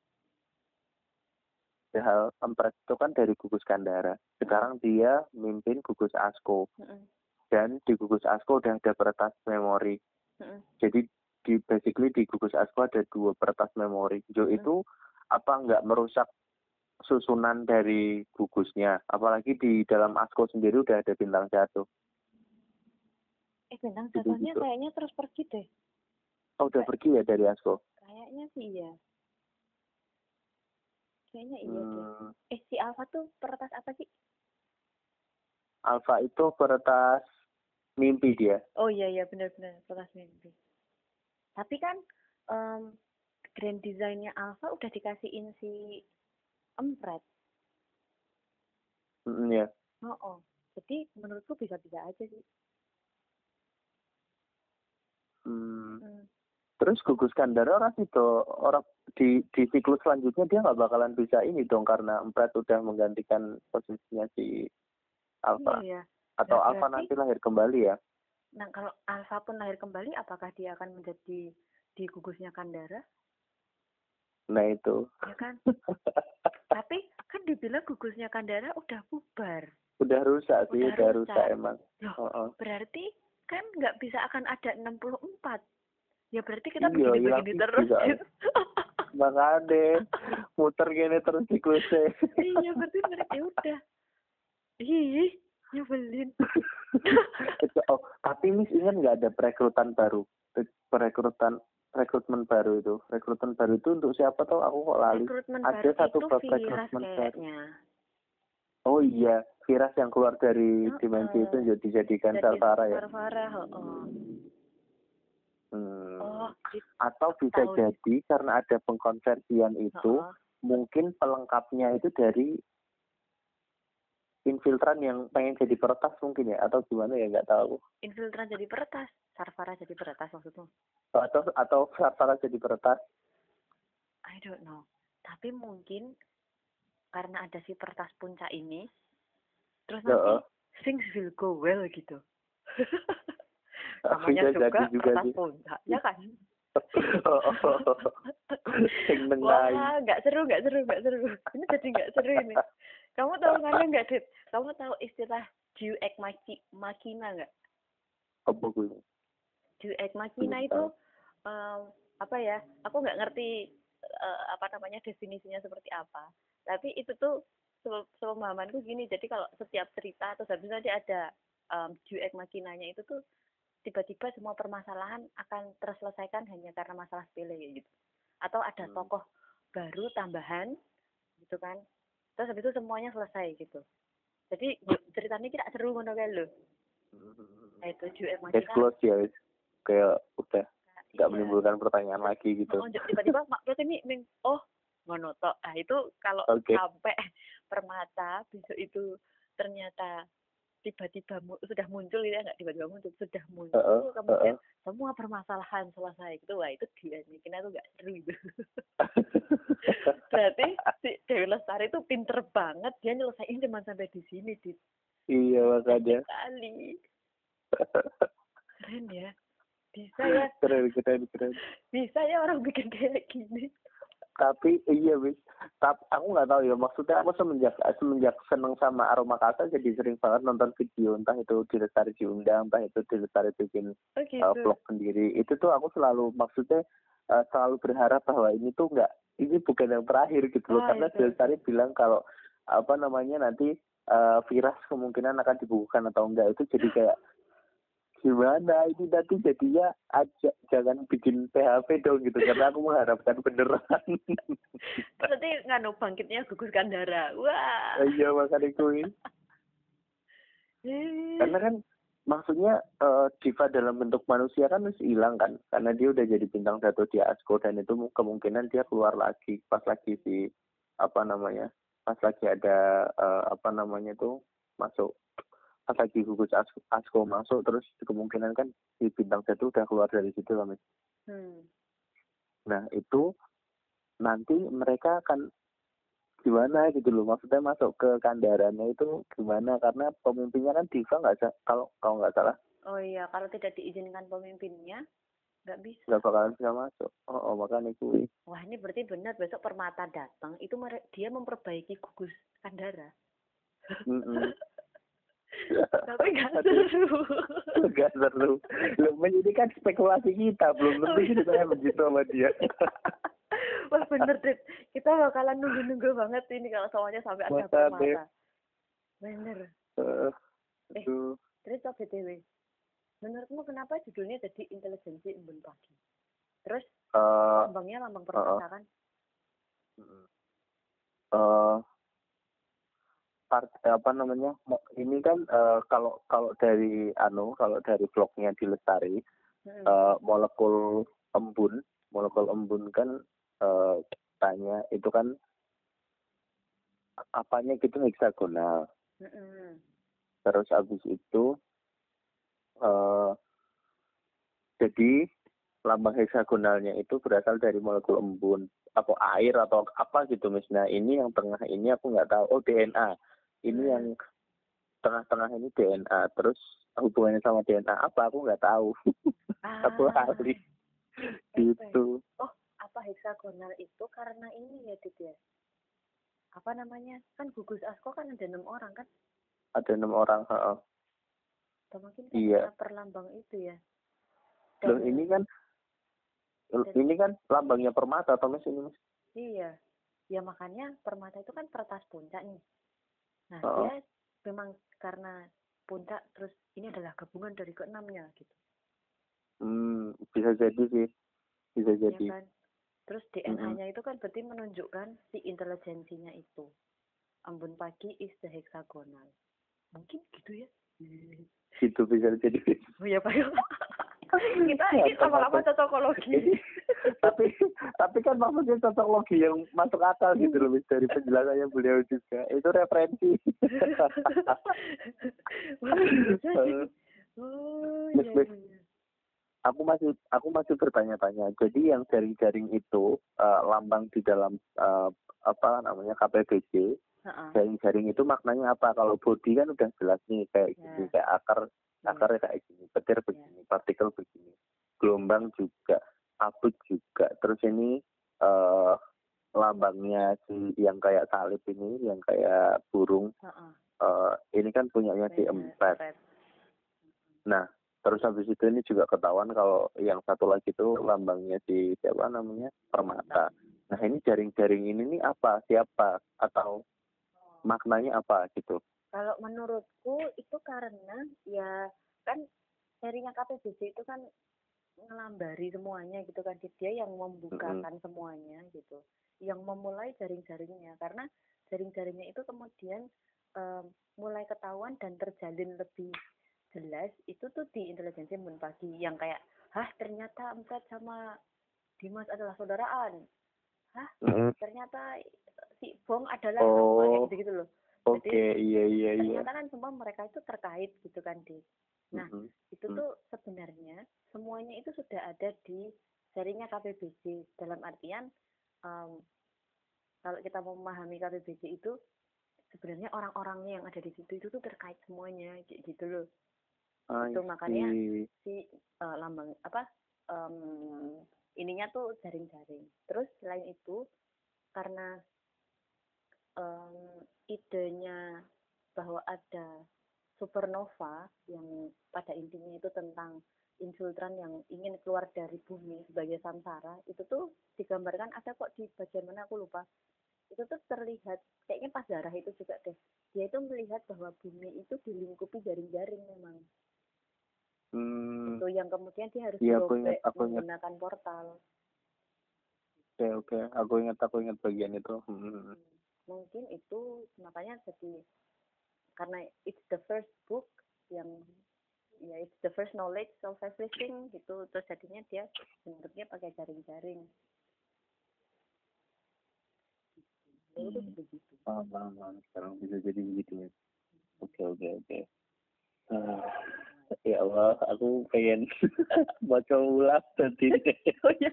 Hal Empret itu kan dari gugus Kandara. Sekarang dia mimpin gugus Asko. Dan di gugus Asko udah ada peretas memori. Mm-hmm. Jadi di basically di gugus Asko ada dua peretas memori. Jo mm-hmm. itu apa nggak merusak susunan dari gugusnya? Apalagi di dalam Asko sendiri udah ada bintang jatuh. Eh bintang jatuhnya gitu. Kayaknya terus pergi deh. Oh udah Kay- pergi ya dari Asko? Kayaknya sih iya. Kayaknya iya hmm. deh. Eh si Alpha tuh peretas apa sih? Alpha itu peretas mimpi dia. Oh iya iya benar-benar peretas mimpi. Tapi kan um, grand design-nya Alpha udah dikasihin si Empret. Mm, ya. Oh, oh. Jadi menurutku bisa-bisa aja sih. Hmm. hmm. Terus gugus Kandara orang itu orang di di siklus selanjutnya dia nggak bakalan bisa ini dong karena Empret udah menggantikan posisinya si Alpha. Iya, iya. Atau nah, Alpha berarti, nanti lahir kembali ya? Nah kalau Alpha pun lahir kembali, apakah dia akan menjadi di gugusnya Kandara? Nah itu. Ya kan? Tapi kan dibilang gugusnya Kandara udah bubar. Udah rusak sih, udah, udah rusak. rusak emang. Loh, oh, oh. berarti kan nggak bisa akan ada enam puluh empat. Ya berarti kita begini-begini terus. Makanya muter gini terus siklusnya. Iya berarti mereka udah. Ih, nyebelin. Oh, tapi Miss ingat nggak ada perekrutan baru? Perekrutan rekrutmen baru itu. Rekrutmen baru itu untuk siapa tau? Aku kok lali. Rekrutmen ada baru satu itu rekrutmen baru. Oh iya, Viras yang keluar dari oh, dimensi uh, itu jadi dijadikan Sarfara ya. Sarfara, oh. Hmm. Oh, atau bisa tahu. Jadi karena ada pengkonversian itu, uh-uh. mungkin pelengkapnya itu dari infiltran yang pengen jadi peretas mungkin ya, atau gimana ya, nggak tahu. Infiltran jadi peretas, Sarfara jadi peretas maksudmu? Atau atau Sarfara jadi peretas? I don't know. Tapi mungkin karena ada si peretas puncak ini, terus nanti Uh, things will go well gitu. Bisa Namanya juga jadi juga peretas sih. puncak, ya kan? Sing menai. Wah, nggak seru, nggak seru, nggak seru. Ini jadi nggak seru ini. Kamu tahu mana nggak, Dit? Kamu tahu istilah Deus ex machi- machina nggak? Apa gue? Deus ex machina Belum itu tahu. um, apa ya? Aku nggak ngerti uh, apa namanya definisinya seperti apa. Tapi itu tuh se- sepemahamanku gini. Jadi kalau setiap cerita atau habis nanti ada um, Deus ex machinanya itu tuh tiba-tiba semua permasalahan akan terselesaikan hanya karena masalah sepele gitu. Atau ada Hmm. tokoh baru tambahan gitu kan. Terus habis itu semuanya selesai gitu. Jadi ceritanya tidak seru ngono kae lho. Nah, itu Deus ex machina. Case close ya, wis. Kayak udah nggak Iya. menimbulkan pertanyaan lagi gitu. Oh, tiba-tiba mak berarti ini ming oh ngono tok. Ah itu kalau Oke. sampai Permata besok itu ternyata tiba-tiba mu- sudah muncul ya nggak tiba-tiba muncul sudah muncul Uh-uh, kemudian uh-uh. semua permasalahan selesai gitu, wah itu dia bikin aku nggak seru itu. Berarti si Dewi Lestari itu pinter banget, dia nyelesain cuma sampai di sini di Iya makanya. kali. Keren ya, bisa ya, Keren, keren, keren. bisa ya orang bikin kayak gini. Tapi iya wis. Tapi aku nggak tahu ya, maksudnya aku semenjak semenjak seneng sama Aroma Kasa jadi sering banget nonton video, entah itu di Lestari diundang, entah itu di Lestari bikin Oh gitu. uh, vlog sendiri. Itu tuh aku selalu maksudnya uh, selalu berharap bahwa ini tuh nggak, ini bukan yang terakhir gitu loh. Oh, Karena itu. di Lestari bilang kalau apa namanya nanti uh, Viras kemungkinan akan dibukukan atau enggak, itu jadi kayak gimana ini nanti jadinya aja, jangan bikin P H P dong gitu, karena aku mengharapkan beneran. Berarti nganu bangkitnya Gugus Kandara. Wah. Iya makanya gue. Karena kan maksudnya uh, diva dalam bentuk manusia kan harus hilang kan, karena dia udah jadi bintang satu di Asko, dan itu kemungkinan dia keluar lagi pas lagi si apa namanya pas lagi ada uh, apa namanya tuh masuk, pas lagi gugus Asko, Asko masuk, terus kemungkinan kan si bintang satu udah keluar dari situ kan. Hmm. Nah itu nanti mereka akan gimana gitu loh, maksudnya masuk ke kandarannya itu gimana, karena pemimpinnya kan Diva nggak sa- kalau kalau nggak salah Oh iya, kalau tidak diizinkan pemimpinnya nggak bisa. nggak bakalan bisa masuk. Oh, oh makanya gue. Wah ini berarti benar besok Permata datang itu mere- dia memperbaiki Gugus Kandara. Mm-mm. Tapi nggak seru. Nggak seru. Loh, ini kan spekulasi kita, belum tentu kita kayak begitu sama dia. Wah bener Dit, kita bakalan nunggu-nunggu banget ini kalau semuanya sampai ada Masa, Permata. Dit. Bener. Uh, Eh, aduh. terus B T W, menurutmu kenapa judulnya jadi Intelijensi Embun Pagi? Terus Uh, lambangnya lambang permata kan? uh, part, apa namanya ini kan uh, kalau kalau dari anu kalau dari vlognya di Lestari, Hmm. uh, molekul embun molekul embun kan uh, tanya itu kan apanya gitu heksagonal. Hmm. Terus habis itu uh, jadi lambang heksagonalnya itu berasal dari molekul embun atau air atau apa gitu misalnya. Ini yang tengah ini aku nggak tahu. Oh D N A ini Hmm. yang tengah-tengah ini D N A, terus hubungannya sama D N A apa aku nggak tahu. Ah. Aku ahli gitu. Oh, apa heksagonal itu karena ini ya Dit ya? Apa namanya? Kan gugus Asko kan ada enam orang kan? Ada enam orang. Uh-uh. Atau mungkin Iya. perlambang itu ya. Loh ini kan dan, ini kan lambangnya permata atau mas ini mas? Iya. Ya makanya permata itu kan peretas puncak nih. Nah, uh-uh. dia memang karena puncak terus ini adalah gabungan dari keenamnya gitu. Hmm, bisa jadi sih. Bisa jadi. Ya kan? Terus D N A-nya mm-hmm. itu kan berarti menunjukkan si intelijensinya itu. Embun Pagi is the hexagonal. Mungkin gitu ya. Gitu bisa jadi. Oh iya Pak. Kita ini lama-lama cocokologi. tapi tapi kan maksudnya cocok logi yang masuk akal gitu loh dari penjelasannya beliau juga. Itu referensi. Oh Miss, iya Miss, iya. aku masih aku masih bertanya-tanya. Jadi yang jaring-jaring itu uh, lambang di dalam uh, apa namanya K P B C, Heeh. jaring-jaring itu maknanya apa? Kalau body kan udah jelas nih kayak gini, Ya. kayak akar akarnya kayak gini, petir begini, partikel begini, gelombang juga, abut juga. Terus ini uh, lambangnya si yang kayak salib ini, yang kayak burung. Heeh. Uh, ini kan punyanya si Empat. Nah, terus habis itu ini juga ketahuan kalau yang satu lagi itu lambangnya si siapa namanya Permata. Nah, ini jaring-jaring ini nih apa? Siapa? Atau maknanya apa gitu? Kalau menurutku itu karena ya kan serinya K P B C itu kan ngelambari semuanya gitu kan, dia yang membukakan mm-hmm. semuanya gitu, yang memulai jaring-jaringnya, karena jaring-jaringnya itu kemudian um, mulai ketahuan dan terjalin lebih jelas itu tuh di Intelijensi Embun Pagi, yang kayak hah ternyata Empat sama Dimas adalah saudaraan, hah mm-hmm. ternyata si Bong adalah oh. apa, kayak gitu-gitu loh. Oke, okay, iya iya iya. Ternyata kan semua mereka itu terkait gitu kan, Dik. Nah, mm-hmm. itu tuh sebenarnya semuanya itu sudah ada di serinya K P B C. Dalam artian um, kalau kita memahami K P B C itu sebenarnya orang-orangnya yang ada di situ itu tuh terkait semuanya, kayak gitu loh. I itu makanya si uh, lambang apa um, ininya tuh jaring-jaring. Terus selain itu karena um, idenya bahwa ada supernova yang pada intinya itu tentang infiltran yang ingin keluar dari bumi sebagai samsara, itu tuh digambarkan ada kok di bagian mana aku lupa. Itu tuh terlihat kayaknya pas darah itu juga deh. Dia itu melihat bahwa bumi itu dilingkupi jaring-jaring memang. Hmm. Itu yang kemudian dia harus ya, dirobek menggunakan ingat. Portal. Oke okay, oke, okay. aku ingat aku ingat bagian itu. Hmm. Mungkin itu makanya jadi karena it's the first book yang ya it's the first knowledge of everything gitu, terus jadinya dia bentuknya pakai jaring-jaring. Hmm. Itu begitu. Paham paham sekarang bisa jadi begitu ya. Oke oke oke. Ya Allah, aku pengen baca ulang tadi. Oh ya.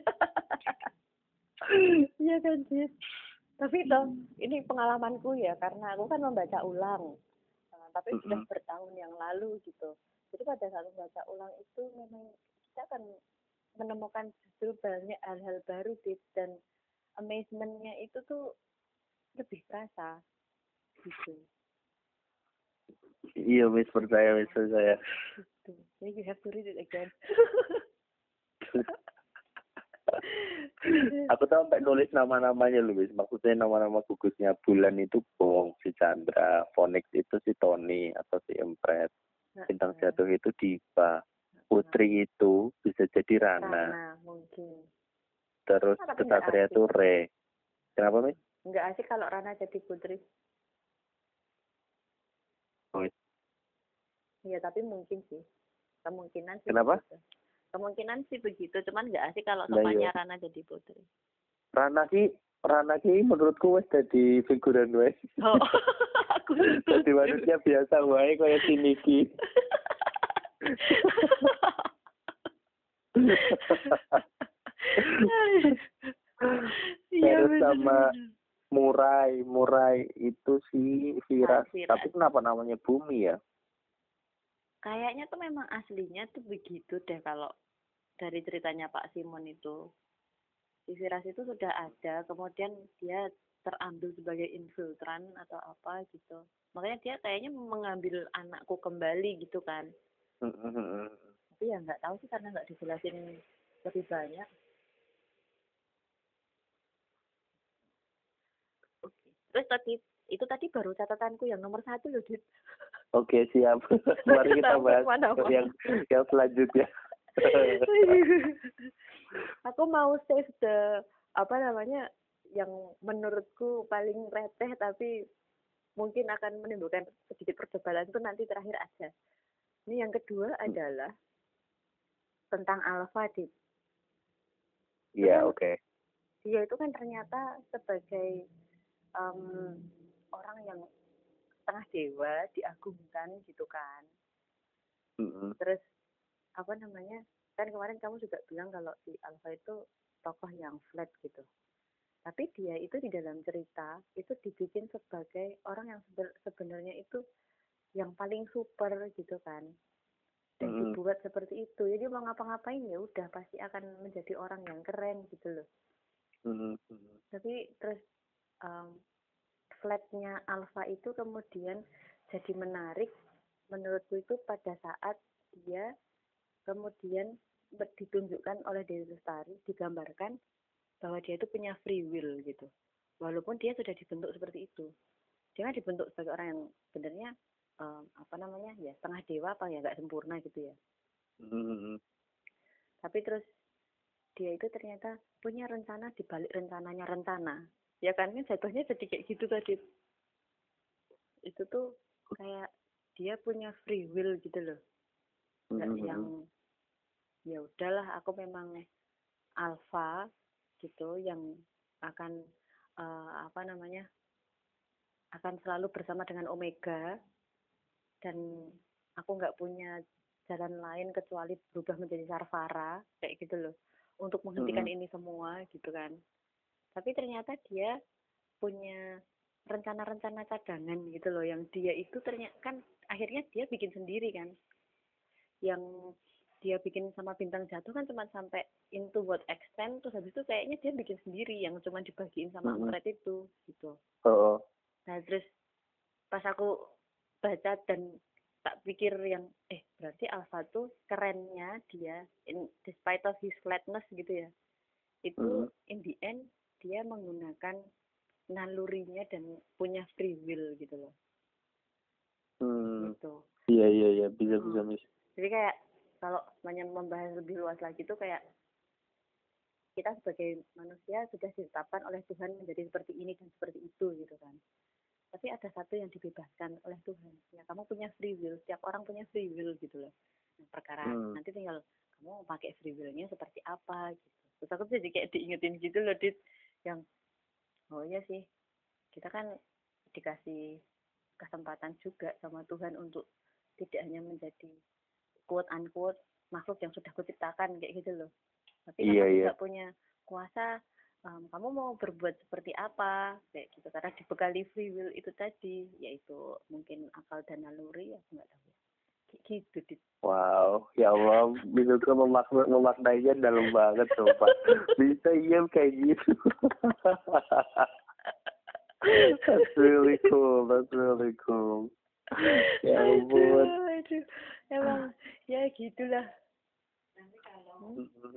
Iya kan sih. Tapi itu ini pengalamanku ya, karena aku kan membaca ulang. Nah, tapi mm-hmm. sudah bertahun yang lalu gitu. Jadi pada saat membaca ulang itu memang kita akan menemukan justru banyak hal-hal baru gitu, dan amazement-nya itu tuh lebih terasa gitu. Iya, Miss, percaya, Miss, percaya. Gitu. So you have to read it again. Aku tuh sampai nulis nama-namanya loh, Miss. Maksudnya nama-nama gugusnya Bulan itu Bong, si Chandra, Phoenix itu si Tony atau si Empret, Bintang Jatuh itu Diva, Putri itu bisa jadi Rana. Rana mungkin. Terus nah, Kesatria itu Re. Kenapa, Miss? Enggak asik kalau Rana jadi Putri. Oh. Iya, tapi mungkin sih. Kemungkinan sih. Kenapa? Begitu. Kemungkinan sih begitu, cuman nggak asik kalau temannya nah, iya. Rana jadi Putri. Rana ki, Rana ki menurutku wes jadi figuran wes. Oh, aku jadi manusia biasa wae kayak si Niki. Terus sama Murai, Murai itu si Viras. Nah, tapi kenapa namanya Bumi ya? Kayaknya tuh memang aslinya tuh begitu deh kalau dari ceritanya Pak Simon itu. Si Viras itu sudah ada, kemudian dia terambil sebagai infiltran atau apa gitu. Makanya dia kayaknya mengambil anakku kembali gitu kan. Tapi ya nggak tahu sih karena nggak dijelasin lebih banyak. Oke. Terus tadi itu tadi baru catatanku yang nomor satu loh, Dit. Oke, siap. Mari kita bahas yang yang selanjutnya. Aku mau save the apa namanya yang menurutku paling receh tapi mungkin akan menimbulkan sedikit perdebatan itu nanti terakhir aja. Ini yang kedua adalah tentang alpha, Dit. Iya, Kan oke. Okay. dia itu kan ternyata sebagai um, orang yang setengah dewa diagungkan gitu kan. Mm-hmm. Terus apa namanya, kan kemarin kamu juga bilang kalau si Alpha itu tokoh yang flat gitu, tapi dia itu di dalam cerita itu dibikin sebagai orang yang sebenarnya itu yang paling super gitu kan, dan Mm-hmm. dibuat seperti itu. Jadi mau ngapa-ngapain ya udah pasti akan menjadi orang yang keren gitu loh. Mm-hmm. Tapi terus um, flatnya Alpha itu kemudian jadi menarik menurutku itu pada saat dia kemudian ditunjukkan oleh Dewi Lestari, digambarkan bahwa dia itu punya free will gitu. Walaupun dia sudah dibentuk seperti itu. Dia kan dibentuk sebagai orang yang sebenarnya um, apa namanya ya setengah dewa apa ya nggak sempurna gitu ya. Mm-hmm. Tapi terus dia itu ternyata punya rencana di balik rencananya rencana. Ya kan kan jatuhnya jadi kayak gitu tadi. Itu tuh kayak dia punya free will gitu loh. Nggak Mm-hmm. yang ya udahlah aku memang alpha gitu yang akan uh, apa namanya akan selalu bersama dengan omega dan aku nggak punya jalan lain kecuali berubah menjadi Sarfara kayak gitu loh untuk menghentikan Mm-hmm. ini semua gitu kan. Tapi ternyata dia punya rencana-rencana cadangan gitu loh yang dia itu ternyata kan akhirnya dia bikin sendiri kan, yang dia bikin sama Bintang Jatuh kan cuma sampai into what extent, terus habis itu kayaknya dia bikin sendiri yang cuma dibagiin sama Mm-hmm. Amret itu gitu. Oh. Nah terus pas aku baca dan tak pikir yang eh berarti Alpha tuh kerennya dia in despite of his flatness gitu ya, itu Mm-hmm. in the end dia menggunakan nalurinya dan punya free will gitu loh. Hmm. Gitu. Iya iya iya bisa hmm. bisa bisa. Jadi kayak kalau membahas lebih luas lagi tuh kayak kita sebagai manusia sudah ditetapkan oleh Tuhan menjadi seperti ini dan seperti itu gitu kan. Tapi ada satu yang dibebaskan oleh Tuhan. Ya kamu punya free will, setiap orang punya free will gitu loh. Nah, perkara hmm. nanti tinggal kamu mau pakai free will-nya seperti apa gitu. Terus aku jadi kayak diingetin gitu loh, Dit, yang oh iya sih, kita kan dikasih kesempatan juga sama Tuhan untuk tidak hanya menjadi quote unquote makhluk yang sudah kuciptakan kayak gitu loh. Tapi kan Iya aku iya. nggak punya kuasa, um, kamu mau berbuat seperti apa kayak gitu, karena dibekali free will itu tadi, yaitu mungkin akal dan naluri, aku nggak tahu kayak gitu Dit. Wow, ya Allah, bisa ke memakna memaknainya dalam banget sumpah. Bisa iya kayak gitu. That's really cool, that's really cool. Ya ampun. Aduh, aduh, emang ya gitulah. Nanti kalau Mm-hmm.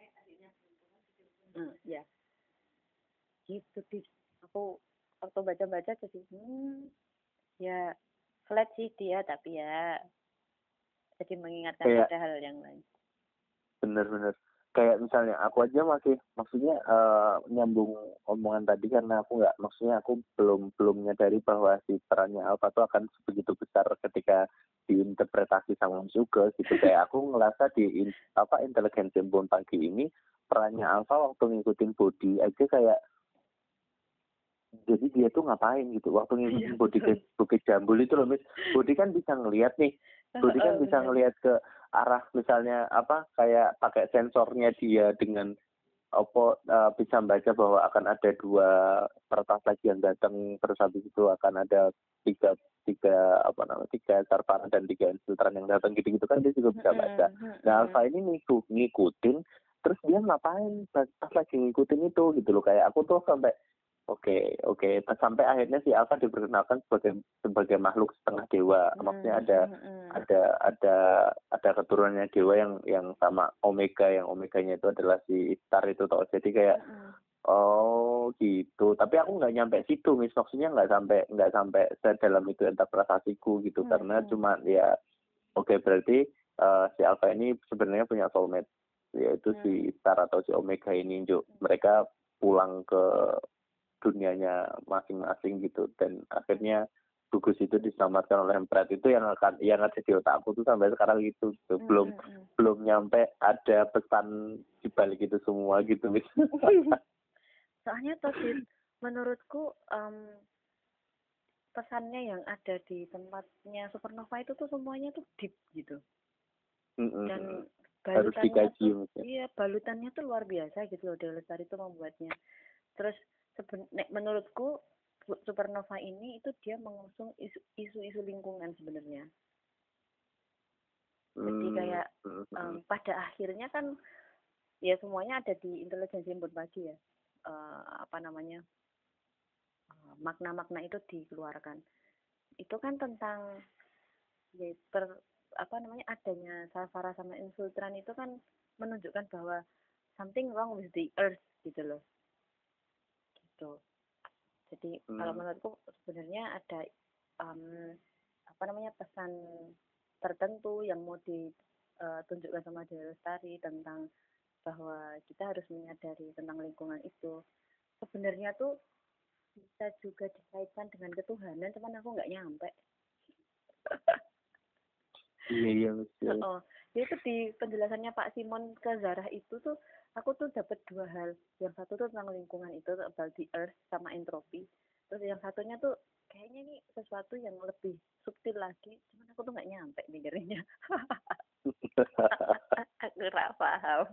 hmm, ya gitu Dit. Aku waktu baca-baca jadi hmm, ya flat sih dia, tapi ya jadi mengingatkan Kayak, pada hal yang lain. bener-bener kayak misalnya aku aja masih maksudnya uh, nyambung omongan tadi karena aku nggak maksudnya aku belum belum menyadari bahwa si perannya Alpha itu akan sebegitu besar ketika diinterpretasi sama juga gitu. Kayak aku ngerasa di in, apa inteligensi Bon Pagi ini perannya Alpha waktu ngikutin Bodi aja kayak jadi dia tuh ngapain gitu waktu ngikutin Bodi ke Bukit Jambul itu loh Miss. Bodi kan bisa ngelihat nih, Bodi kan bisa ngelihat ke arah misalnya apa kayak pakai sensornya dia dengan apa uh, bisa membaca bahwa akan ada dua peretas lagi yang datang, terus habis itu akan ada tiga tiga apa namanya tiga Sarpana dan tiga infiltran yang datang gitu-gitu kan dia juga bisa baca. Nah Alpha ini ngikut ngikutin terus dia ngapain pas lagi ngikutin itu gitu loh, kayak aku tuh sampai oke oke sampai akhirnya si Alpha diperkenalkan sebagai sebagai makhluk setengah dewa. Maksudnya ada ada ada ada keturunannya dewa yang yang sama Omega, yang Omeganya itu adalah si Star itu toh. Jadi kayak oh gitu. Tapi aku nggak nyampe situ, Miss. Maksudnya nggak sampai nggak sampai sedalam itu interpretasiku gitu, karena cuma ya oke okay, berarti uh, si Alpha ini sebenarnya punya soulmate, yaitu hmm. si Star atau si Omega ini. Juk mereka pulang ke dunianya masing-masing gitu, dan akhirnya gugus itu diselamatkan oleh Empret itu yang akan yang ada di otakku tuh sampai sekarang gitu, gitu. belum Mm, mm, mm. belum nyampe ada pesan di balik itu semua gitu Miss. Soalnya tuh Dit, menurutku em, pesannya yang ada di tempatnya Supernova itu tuh semuanya tuh deep gitu. Mm-mm. Dan Harus balutannya dikaji tuh mungkin. iya balutannya tuh luar biasa gitu loh, Dewa Lestari itu membuatnya. Terus seben- nek- menurutku Su- Supernova ini itu dia mengusung isu- isu-isu lingkungan sebenarnya. Jadi Hmm, kayak mm, mm, em, pada akhirnya kan ya semuanya ada di intelijensi Embun Pagi ya. Eh, apa namanya? eh, makna-makna itu dikeluarkan. Itu kan tentang ya, per, apa namanya adanya Safara sama infiltran itu kan menunjukkan bahwa something wrong with the earth gitu loh. Gitu. Jadi kalau mm. menurutku sebenarnya ada um, apa namanya pesan tertentu yang mau ditunjukkan sama Dewa Lestari tentang bahwa kita harus menyadari tentang lingkungan itu. Sebenarnya tuh bisa juga dikaitkan dengan ketuhanan, cuman aku nggak nyampe. Iya iya betul. Oh, itu di penjelasannya Pak Simon ke Zarah itu tuh aku tuh dapat dua hal. Yang satu tuh tentang lingkungan itu about the earth sama entropi. Terus yang satunya tuh kayaknya ini sesuatu yang lebih subtil lagi, cuman aku tuh nggak nyampe mikirnya. Aku nggak paham.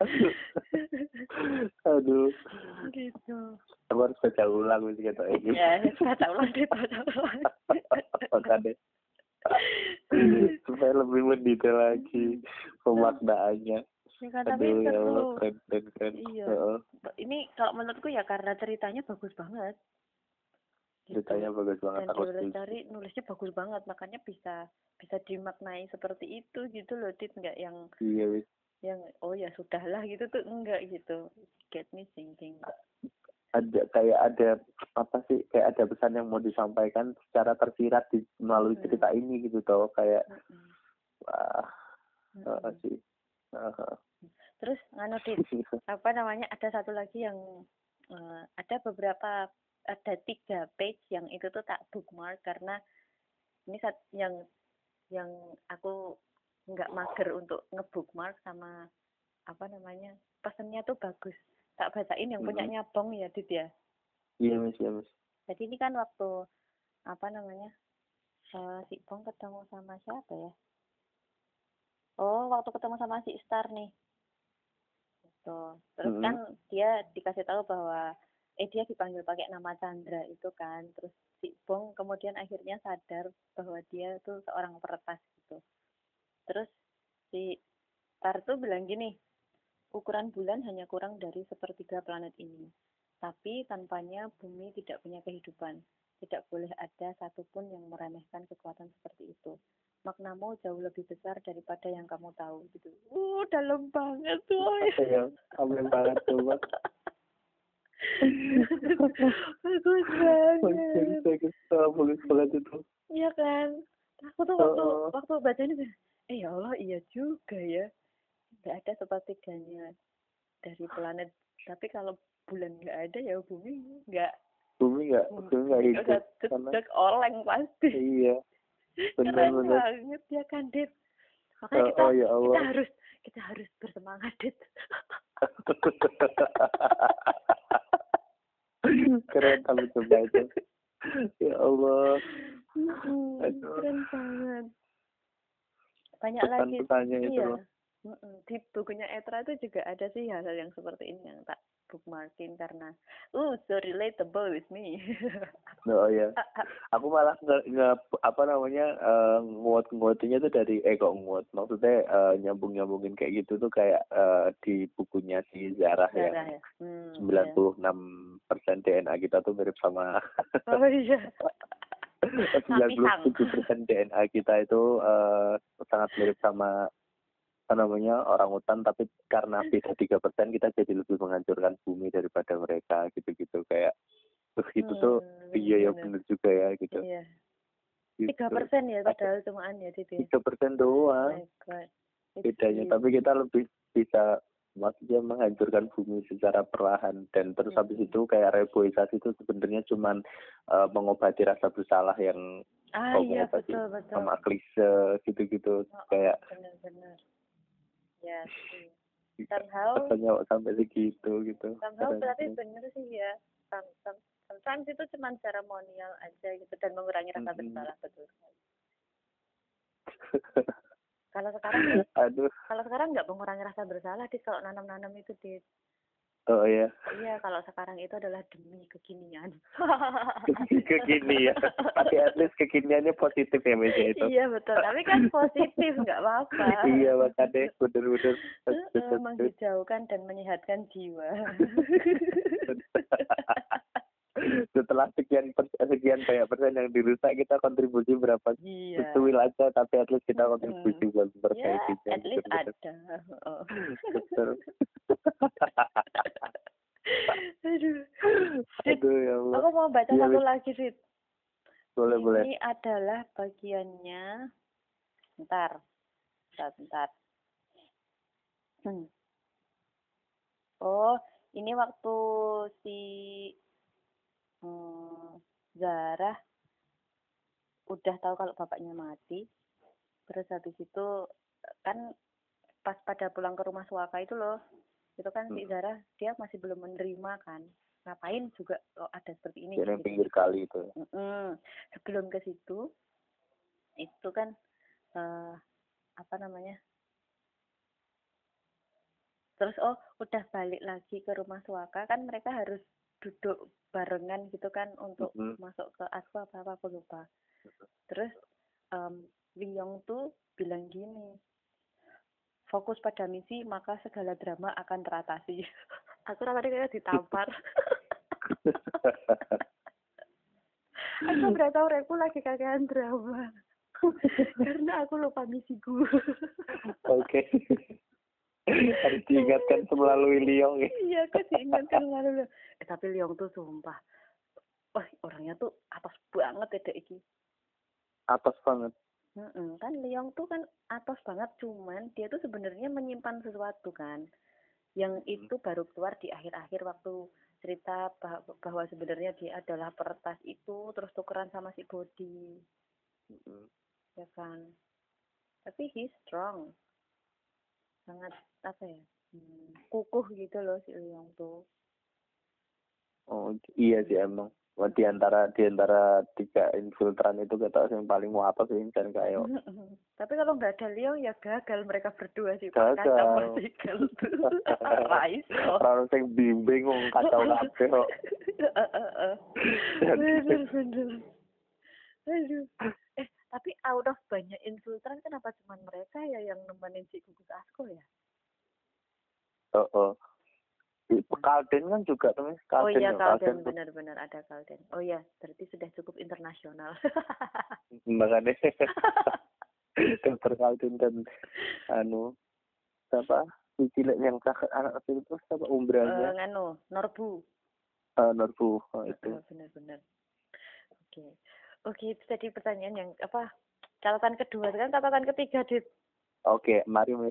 Aduh, Gitu. aku harus baca ulang Miss kata ini. Ya, baca ulang deh, baca ulang. Makanya supaya lebih mendetail lagi pemaknaannya. Ya kan, tapi Aduh ya Allah, seru. keren keren keren. Iya. Heeh. Ini kalau menurutku ya karena ceritanya bagus banget. Gitu. Ceritanya bagus banget, Dan aku Dewa setuju. Lestari nulisnya bagus banget, makanya bisa bisa dimaknai seperti itu gitu loh, Dit, nggak yang Iya Miss. yang oh ya sudahlah gitu tuh enggak gitu. Get me thinking. Ada kayak ada apa sih, kayak ada pesan yang mau disampaikan secara tersirat di melalui cerita Hmm. ini gitu tau, kayak Mm-mm. wah Mm-mm. uh, sih uh, Terus nganu Dit, apa namanya ada satu lagi yang eh, ada beberapa ada tiga page yang itu tuh tak bookmark karena ini saat yang yang aku nggak mager untuk ngebookmark sama apa namanya pesannya tuh bagus, tak bacain yang punyanya Bong ya Dit ya. iya Miss iya Miss. Jadi ini kan waktu apa namanya eh, si Bong ketemu sama siapa ya, oh waktu ketemu sama si Star nih gitu. Terus Mm-hmm. kan dia dikasih tahu bahwa eh dia dipanggil pakai nama Chandra itu kan. Terus si Bong kemudian akhirnya sadar bahwa dia tuh seorang peretas gitu. Terus si Star tuh bilang gini, ukuran bulan hanya kurang dari sepertiga planet ini. Tapi tanpanya bumi tidak punya kehidupan. Tidak boleh ada satupun yang meremehkan kekuatan seperti itu. Maknamu jauh lebih besar daripada yang kamu tahu gitu. Uh, dalam banget tuh. Ya, amin banget coba. Bagus banget. Bagus bagus banget itu. Iya kan? Aku tuh waktu Uh, waktu baca ini, eh ya Allah iya juga ya. Nggak ada sepertiganya dari planet. Tapi kalau bulan nggak ada ya bumi nggak. bumi nggak bumi nggak hidup karena oleng pasti. Iya. Keren Benar-benar. banget ya kan Dit. Makanya Oh, kita oh, ya Allah. kita harus kita harus bersemangat Dit. Keren kamu coba itu. Ya Allah. Hmm, Aduh. keren banget. Banyak Pesan lagi. pesannya itu Iya. loh. Mm-mm. Di bukunya Etra itu juga ada sih hal-hal yang seperti ini yang tak bookmarkin karena uh so relatable with me. Oh ya, aku malah nge, nge apa namanya uh, nguat nguatinya tuh dari eh kok nguat maksudnya uh, nyambung nyambungin kayak gitu tuh kayak uh, di bukunya si Zarah ya. Zarah ya. Hmm, sembilan puluh enam persen D N A kita tuh mirip sama. Oh iya. sembilan puluh tujuh persen D N A kita itu uh, sangat mirip sama apa namanya orang hutan, tapi karena beda tiga persen kita jadi lebih menghancurkan bumi daripada mereka gitu-gitu kayak terus gitu hmm, tuh bener, iya ya bener juga ya gitu. Iya. Gitu. Tiga persen ya padahal cumaan ya Titi. Tiga persen doang. Oh my God. Bedanya, tapi kita lebih bisa maksudnya menghancurkan bumi secara perlahan dan terus habis itu kayak reboisasi itu sebenarnya cuman uh, mengobati rasa bersalah yang Ah Kok iya apa sih? betul betul. Sama klise gitu-gitu Oh, kayak benar-benar. Ya sih. Somehow, pesannya sampai segitu gitu. somehow Keren berarti sih. benar sih ya. Some, some, sometimes itu cuma seremonial aja gitu dan mengurangi rasa Mm-mm. bersalah betul. Kalau sekarang nih, Aduh, kalau sekarang nggak mengurangi rasa bersalah di kalau nanam-nanam itu di oh ya, iya kalau sekarang itu adalah demi kekinian. kekinian. Tapi at least kekiniannya positif ya Mas ya itu. Iya betul, tapi kan positif nggak apa-apa. Iya makanya bener-bener Eh, menghijaukan dan menyehatkan jiwa. Setelah sekian per, sekian banyak persen yang dirusak, kita kontribusi berapa Iya. sesuai aja, tapi at least kita kontribusi buat Ya, perbaikinya. at least Betul-betul. ada. Oh. Betul. Aduh. Dit, Aduh ya Allah. aku mau baca Iya, satu Wis. lagi, Dit. Boleh, Ini boleh. adalah bagiannya. Bentar. Bentar, bentar. Hmm. Oh, ini waktu si hmm, Zara udah tahu kalau bapaknya mati. Terus habis itu kan pas pada pulang ke rumah Suaka itu loh. Itu kan si Zara dia masih belum menerima kan. Ngapain juga oh, ada seperti ini. Yang gitu. pinggir kali itu. Mm-mm. Sebelum ke situ itu kan uh, apa namanya? Terus oh udah balik lagi ke rumah Suaka kan mereka harus duduk barengan gitu kan untuk Mm-hmm. masuk ke Aswa apa apa aku lupa. Terus um, Wiyong tuh bilang gini, fokus pada misi maka segala drama akan teratasi. Aku tadi kayak ditampar. Aku berasa tahu aku lagi kakean drama. Karena aku lupa misi gue. Oke. Harus diingatkan melalui Liong ya. Iya, aku diingatkan melalui Liong. Eh, tapi Liong tuh sumpah. Wah, orangnya tuh atas banget ya, Dek iki. Atas banget. Mm-mm. Kan Liong tuh kan atas banget, cuman dia tuh sebenarnya menyimpan sesuatu kan. Yang itu baru keluar di akhir-akhir waktu cerita bahwa sebenarnya dia adalah peretas itu, terus tukeran sama si Bodi. Mm-hmm. Ya kan. Tapi he's strong. Sangat apa ya hmm, kukuh gitu loh si Liong tuh. Oh iya sih emang. Di antara di antara tiga infiltran itu kita yang paling mau apa sih dan kayak. Tapi kalau nggak ada Liong ya gagal mereka berdua sih. Gagal. Sama Sigel tuh. Rais. Orang yang bimbing ngomong kacau kabeh kok. Bener bener. Aduh. Eh tapi out of banyak infiltran kenapa cuma mereka ya yang nemenin si Gugus Asko ya? Oh, oh. Kalden kan juga tuh, Kalden. Oh iya Kalden, benar-benar ada Kalden. Oh iya, berarti sudah cukup internasional. Makanya dokter Kalden dan anu siapa? Cilik yang kakak anak kecil itu siapa umbranya? Uh, nganu, Norbu. Uh, Norbu, oh, itu. Uh, benar-benar. Oke. Okay. Oke, okay, itu tadi pertanyaan yang apa? Catatan kedua, kan catatan ketiga, Dit. Oke, okay, mari Mas.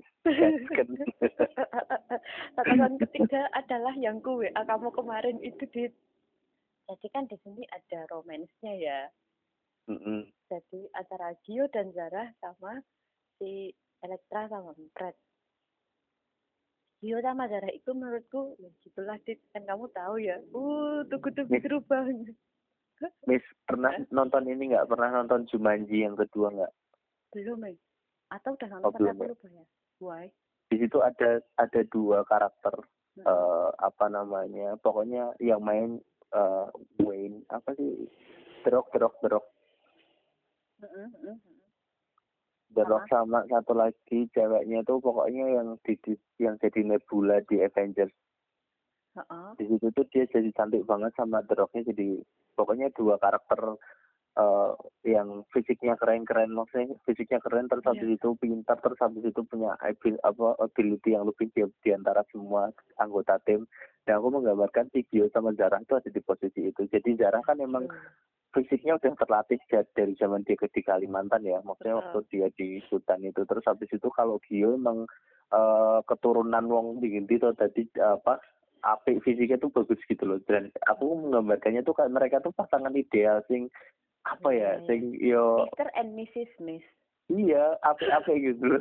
Catatan ketiga adalah yang ku W A kamu kemarin itu, Dit. Jadi kan di sini ada romansnya ya. Mm-hmm. Jadi antara Gio dan Zara sama si Elektra sama Mpret. Gio sama Zara itu menurutku ya gitulah, Dit. Kan kamu tahu ya. Uh, tuh kudu biru banget. Miss pernah nonton ini nggak? Pernah nonton Jumanji yang kedua nggak? Belum, eh. Atau udah nonton oh, aku lupa ya. Why? Di situ ada ada dua karakter hmm. uh, apa namanya? Pokoknya yang main uh, Wayne apa sih? The Rock, The Rock, The Rock. Mm-hmm. The Rock sama satu lagi ceweknya tuh pokoknya yang di, di yang jadi Nebula di Avengers. Uh-uh. Di situ tuh dia jadi cantik banget sama The Rocknya jadi pokoknya dua karakter uh, yang fisiknya keren-keren maksudnya fisiknya keren terus habis yeah. itu pintar terus habis itu punya abil, apa ability yang lebih di, di antara semua anggota tim. Dan aku menggambarkan si Gio sama Zara itu ada di posisi itu. Jadi Zara kan emang hmm. fisiknya udah terlatih dari zaman dia di Kalimantan ya, maksudnya waktu uh. dia di hutan itu. Terus habis itu kalau Gio emang uh, keturunan wong dingin itu tadi apa apik fisiknya tuh bagus gitu loh. Dan aku menggambarkannya tuh kayak mereka tuh pasangan ideal sing apa ya, Iya, sing yo Mister and Missus Smith. iya apa-apa gitu loh.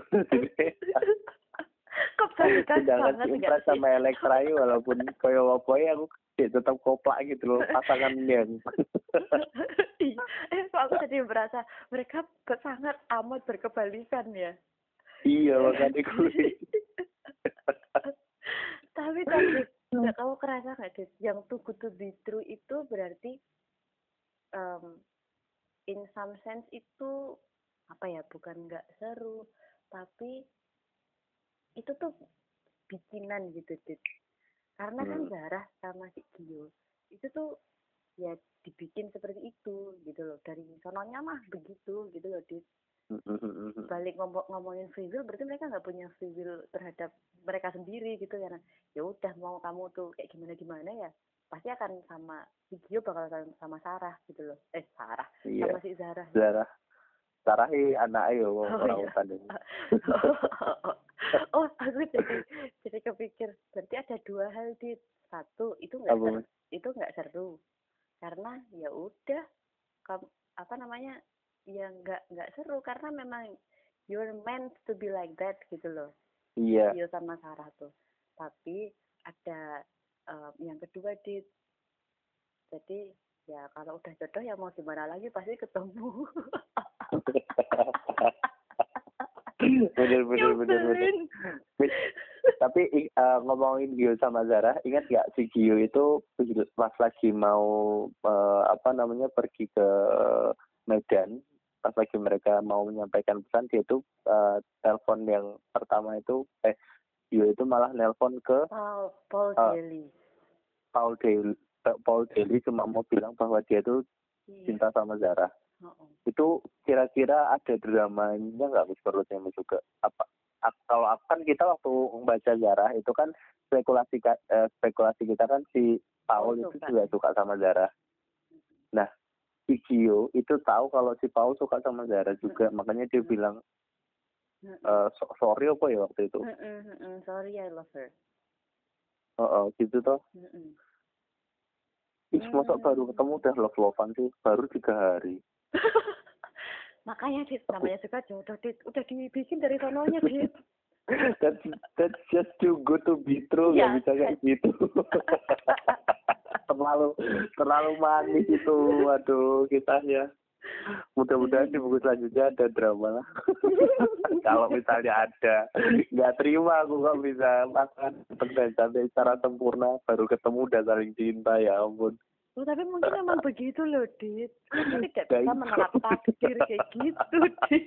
Kok balikan Sedangkan banget si nggak Impress sih? sama Elektra ini walaupun koyo apa ya aku ya tetap koplak gitu loh pasangan yang. Iya. Eh, kok aku jadi merasa mereka sangat amat berkebalikan ya. Iya makanya gue. Tapi tapi nggak kamu kerasa nggak Dit? Yang too good to be true itu berarti um, in some sense itu apa ya, bukan nggak seru tapi itu tuh bikinan gitu Dit. Karena kan Hmm. Zarah sama si Gio itu tuh ya dibikin seperti itu gitu loh, dari sononya mah begitu gitu loh Dit. Balik ngomong ngomongin free will berarti mereka nggak punya free will terhadap mereka sendiri gitu, karena ya udah mau kamu tuh kayak gimana gimana ya pasti akan sama si Gio bakal sama Sarah gitu loh, eh Sarah Iya. sama si Zarah. Zarah. Sarah ini anak ayo Oh, orang iya. utan ini. Oh, aku jadi jadi kepikir berarti ada dua hal Dit. Satu itu nggak Apa, seru, Mas? itu nggak seru karena ya udah kam- apa namanya ya nggak nggak seru karena memang you're meant to be like that gitu loh. Iya. Gio sama Sarah tuh. Tapi ada um, yang kedua Dit. Jadi ya kalau udah jodoh ya mau gimana lagi pasti ketemu. bener bener bener bener. Nyebelin. Tapi uh, ngomongin Gio sama Zarah, ingat gak si Gio itu pas lagi mau uh, apa namanya pergi ke Medan, pas lagi mereka mau menyampaikan pesan, dia itu uh, telepon yang pertama itu eh Gio itu malah nelpon ke Paul Paul uh, Daly. Paul Daly. Paul Daly cuma mau bilang bahwa dia itu Iya. cinta sama Zarah. Oh, oh. Itu kira-kira ada dramanya nggak Miss Perutnya juga? Apa? Kalau kan kita waktu membaca Zarah itu kan spekulasi eh, spekulasi kita kan si Paul Oh, itu suka. juga suka sama Zarah. Nah, si Gio itu tahu kalau si Paul suka sama Zarah juga, hmm. makanya dia hmm. bilang uh, so sorry apa ya waktu itu? Hmm, sorry, I love her. Oh, oh gitu toh. Hmm. Ih, masa baru ketemu udah love-lovean sih, baru tiga hari. Makanya Dit, namanya juga jodoh Dit, udah dibikin dari sononya Dit. that's, that's just too good to be true, nggak ya, bisa kayak gitu. terlalu terlalu manis itu, aduh kisahnya. Mudah-mudahan di buku selanjutnya ada drama lah. Kalau misalnya ada, nggak terima aku kok bisa makan dan sampai secara sempurna baru ketemu udah saling cinta, ya ampun. Oh, tapi mungkin emang begitu loh, Dit. Kita tidak bisa menolak takdir kayak gitu, Dit.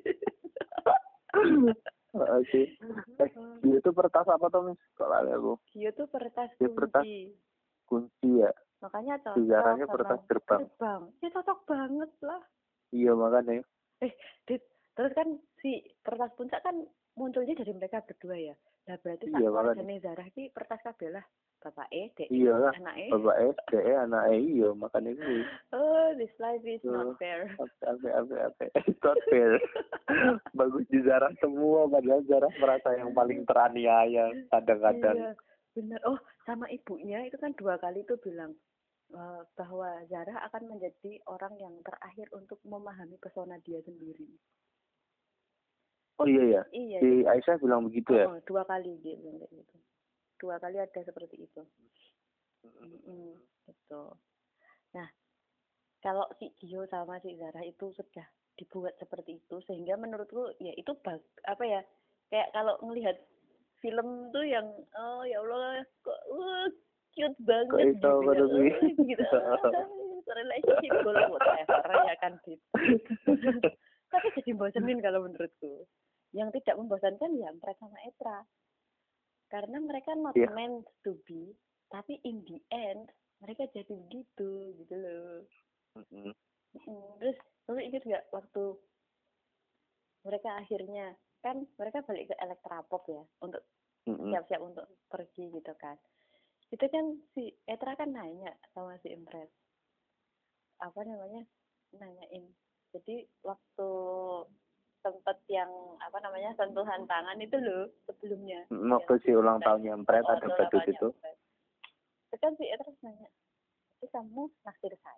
Oke. Eh, Gio itu pertas apa tuh, Mis? Kalau ada aku. Gio tuh pertas Dia kunci. Pertas kunci ya. Makanya cocok. Sejarahnya pertas gerbang. Gerbang. Ya cocok banget lah. Iya makanya. Eh, Dit, terus kan si pertas puncak kan munculnya dari mereka berdua ya. Nah berarti iya, saat keluarganya Zarah ini pertas kabeh lah. Bapak E, Dek E, iya lah. anak E. Bapak E, Dek E, anak E, iya makanya gue. Oh, this life is so, not fair. Apa, apa, apa, it's not fair. Bagus di Zarah semua, padahal Zarah merasa yang paling teraniaya kadang-kadang. Iya, benar. Oh, sama ibunya itu kan dua kali tuh bilang uh, bahwa Zarah akan menjadi orang yang terakhir untuk memahami pesona dia sendiri. Oh iya ya. Iya. Si Aisyah bilang begitu ya. Oh, dua kali dia bilang kayak gitu. Dua kali ada seperti itu. Mm-hmm, gitu. Nah, kalau si Gio sama si Zarah itu sudah dibuat seperti itu, sehingga menurutku ya itu bag, apa ya, kayak kalau melihat film tuh yang oh ya Allah kok uh, cute banget kok gitu, ya, uh, gitu. Relationship goal whatever ya kan gitu. Tapi jadi bosenin kalau menurutku. Yang tidak membosankan ya Empress sama Etra. Karena mereka not yeah. meant to be, tapi in the end mereka jadi begitu gitu loh. Mm-hmm. Mm-hmm. Terus lalu ingat nggak waktu mereka akhirnya kan mereka balik ke Elektra Pop ya untuk mm-hmm. siap-siap untuk pergi gitu kan. Itu kan si Etra kan nanya sama si Empress apa namanya nanyain. Jadi waktu tempat yang apa namanya sentuhan tangan itu loh sebelumnya. Waktu si ulang tahunnya Empress oh, ada badut itu. Itu kan si Etra nanya, itu kamu naksir saya?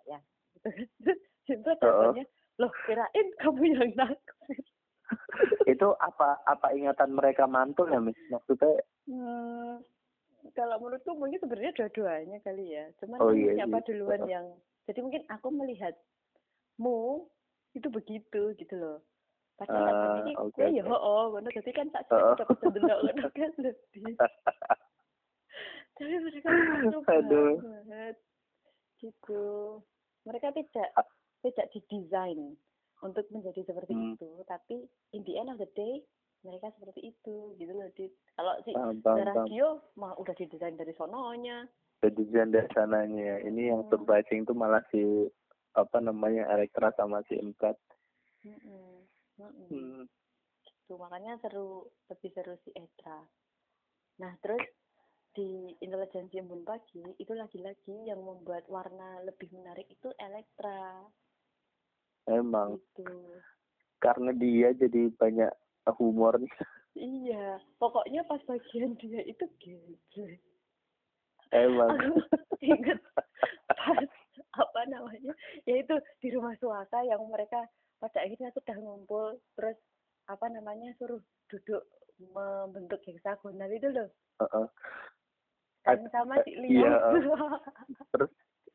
gitu kan. Simpel jawabannya, loh kirain kamu yang naksir. Itu apa apa ingatan mereka mantul ya, Miss? Maksudnya? Hmm, kalau menurutku mungkin sebenarnya dua-duanya kali ya. Cuman Oh, kan iya, siapa iya. duluan Uh-uh. yang, jadi mungkin aku melihatmu itu begitu gitu loh. Padahal uh, Ah, ini oke, gue ya oke. oh, ngono jadi kan tak Uh-uh. dapat sendelok ngono kan lebih. Tapi mereka itu Aduh. banget gitu. Mereka tidak tidak didesain untuk menjadi seperti Hmm. itu, tapi in the end of the day mereka seperti itu gitu loh. Di, kalau si Paham, paham, paham. radio mah udah didesain dari sononya. Udah didesain dari sananya. Ini yang surprising tuh malah si apa namanya Elektra sama si Empat. Mm-mm. Mm-mm. Hmm. Gitu, makanya seru, lebih seru si Etra. Nah terus di Intelijensi Embun Pagi itu lagi-lagi yang membuat warna lebih menarik itu Elektra. Emang. Gitu. Karena dia jadi banyak humornya. Iya, pokoknya pas bagian dia itu gede. Emang. Aku inget pas apa namanya, yaitu di rumah suaka yang mereka pada akhirnya sudah ngumpul, terus apa namanya suruh duduk membentuk heksagonal itu loh. Uh-uh. Kan sama si Leo. Iya. Terus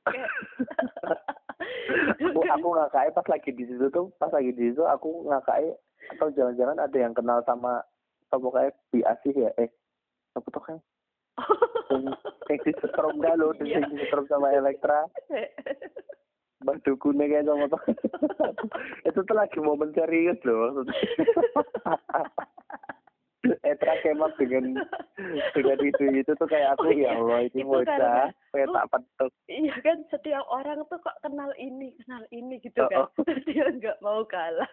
aku aku ngakain pas lagi di situ tuh, pas lagi di situ aku ngakain atau jangan-jangan ada yang kenal sama apa kayak Bi Asih ya? Eh, apa tuh kan? Yang di setrum dah lo, yang di setrum sama Elektra. Mbak Dukunnya kayak sama tuh. Itu tuh lagi momen serius loh. Etra kemat dengan dengan itu itu tuh kayak aku, oh, ya Allah ini bocah kayak tak petuk. Iya kan, setiap orang tuh kok kenal ini kenal ini gitu kan. Oh, oh. Dia nggak mau kalah.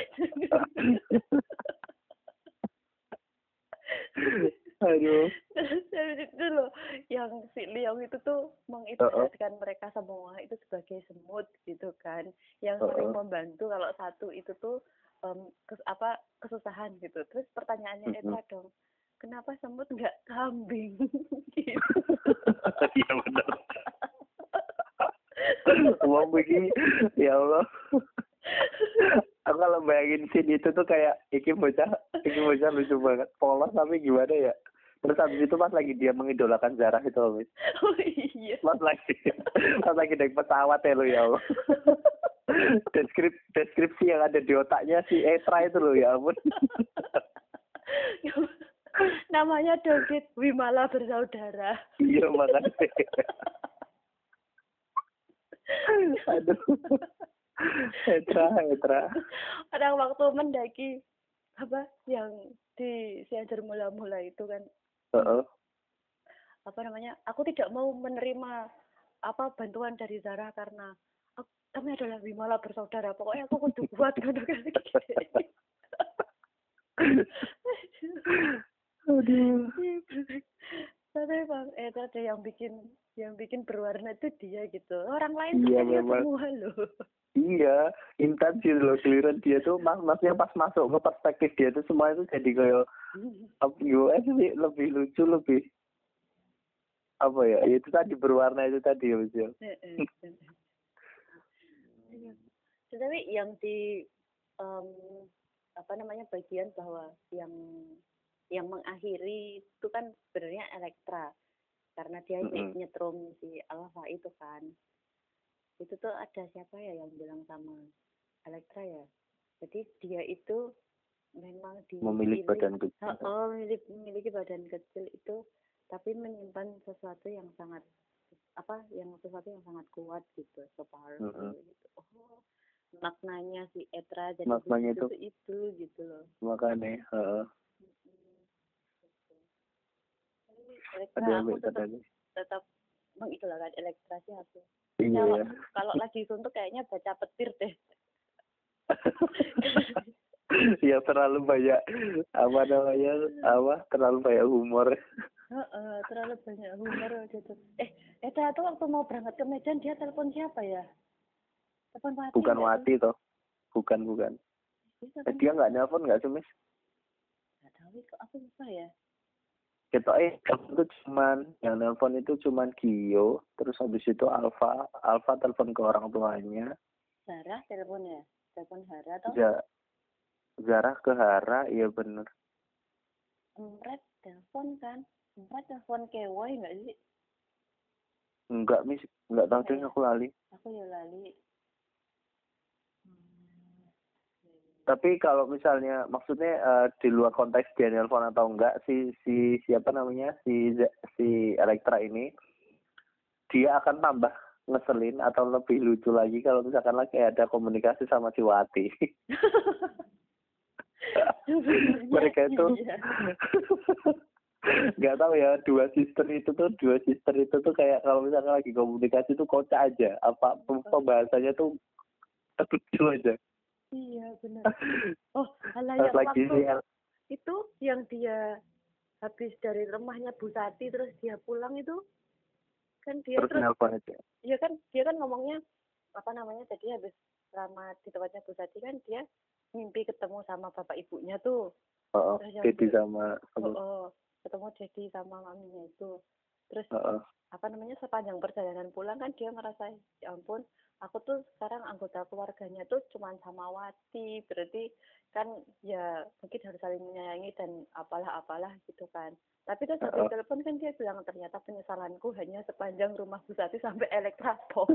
Aduh. Itu loh yang si Leong itu tuh mengibaratkan uh-uh. mereka semua itu sebagai semut gitu kan, yang uh-uh. saling membantu. Kalau satu itu tuh um, kes, apa kesusahan gitu. Terus pertanyaannya uh-uh. Etra dong, kenapa semut nggak kambing? Gitu. Iya benar. Wah begini, ya Allah. Aku kalau bayangin scene itu tuh kayak iki bocah, iki bocah lucu banget, polos tapi gimana ya. Terus habis itu pas lagi dia mengidolakan Zarah itu loh, oh iya. Pas lagi, pas lagi naik pesawat ya lo ya Allah. Deskrip, deskripsi yang ada di otaknya si Etra itu loh ya ampun. Namanya Dogit Wimala bersaudara. Iya makanya. Aduh. Etra, Etra. Pada waktu mendaki apa yang di Siajar mula-mula itu kan. Uh-uh. Apa namanya? Aku tidak mau menerima apa bantuan dari Zarah karena aku, kami adalah Wimala bersaudara. Pokoknya aku kudu kuat kan kan gitu. Aduh. Tapi Bang, eh tadi yang bikin yang bikin berwarna itu dia gitu. Orang lain iya, dia semua loh. Iya, intens sih loh, giliran dia tuh mas masnya pas masuk ke perspektif dia tuh semua itu jadi kayak apa sih, lebih lucu, lebih apa ya, itu tadi berwarna itu tadi ya Mas. Tetapi yang di um, apa namanya bagian bahwa yang yang mengakhiri itu kan sebenarnya Elektra karena dia mm-hmm. nyetrum si Alpha itu kan. Itu tuh ada siapa ya yang bilang sama Elektra ya. Jadi dia itu memang di memiliki badan kecil. Oh, memiliki, memiliki badan kecil itu tapi menyimpan sesuatu yang sangat apa yang sesuatu yang sangat kuat gitu, so powerful mm-hmm. gitu. Oh, maknanya si Etra jadi maknanya itu, itu gitu loh. Makanya, heeh. Elektra aku tetap, tetap mengidolakan Elektra sih aku. Iya. Kalau, kalau lagi suntuk kayaknya baca petir deh. Ya terlalu banyak apa namanya apa terlalu banyak humor. Uh, terlalu banyak humor gitu. Eh, Eta tuh waktu mau berangkat ke Medan dia telepon siapa ya? Telepon Wati. Bukan Wati toh. Bukan bukan. Eh, dia nggak nelpon nggak sih Miss? Nggak tahu kok aku lupa ya. Kita eh itu cuman yang nelpon itu cuman Gio, terus habis itu Alfa, Alfa telepon ke orang tuanya. Sarah telepon ya, telepon Hara atau? Ja, Zarah ke Hara, iya bener. Empret telepon kan, Empret telepon Kewoy nggak sih? Enggak mis, enggak tahu deh aku lali. Aku ya lali. Tapi kalau misalnya maksudnya uh, di luar konteks dia nelpon atau enggak si si siapa namanya si si Elektra ini dia akan tambah ngeselin atau lebih lucu lagi kalau misalkan lagi ada komunikasi sama si Wati. Mereka itu nggak tahu ya, dua sister itu tuh dua sister itu tuh kayak kalau misalkan lagi komunikasi tuh kocak aja, apa pembahasannya tuh lucu aja. Iya benar. Oh, alah yang lagi waktu yang... itu yang dia habis dari rumahnya Bu Sati terus dia pulang itu kan dia terus, terus nelpon aja. Iya kan dia kan ngomongnya apa namanya, jadi habis lama di tempatnya Bu Sati kan dia mimpi ketemu sama bapak ibunya tuh. Oh, Dedi sama, sama oh, oh, ketemu Dedi sama maminya itu. Terus oh, oh. apa namanya, sepanjang perjalanan pulang kan dia ngerasain, ya ampun aku tuh sekarang anggota keluarganya tuh cuma sama Wati, berarti kan ya mungkin harus saling menyayangi dan apalah-apalah gitu kan. Tapi terus habis telepon kan dia bilang ternyata penyesalanku hanya sepanjang rumah Bu Sati sampai Elektra Pop.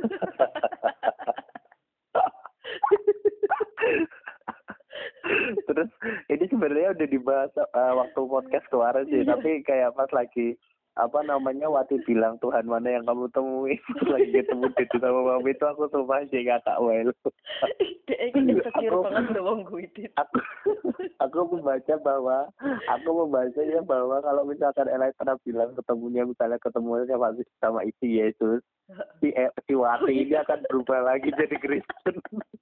Terus ini sebenarnya udah dibahas uh, waktu podcast kemarin sih, tapi kayak pas lagi apa namanya Wati bilang Tuhan mana yang kamu temui lagi ketemu Dedi sama Mami itu aku sumpah sih kakak well. aku, aku aku membaca bahwa aku membacanya bahwa kalau misalkan Elektra bilang ketemunya misalnya ketemunya sama sama isi Yesus, si si Wati ini akan berubah lagi jadi Kristen.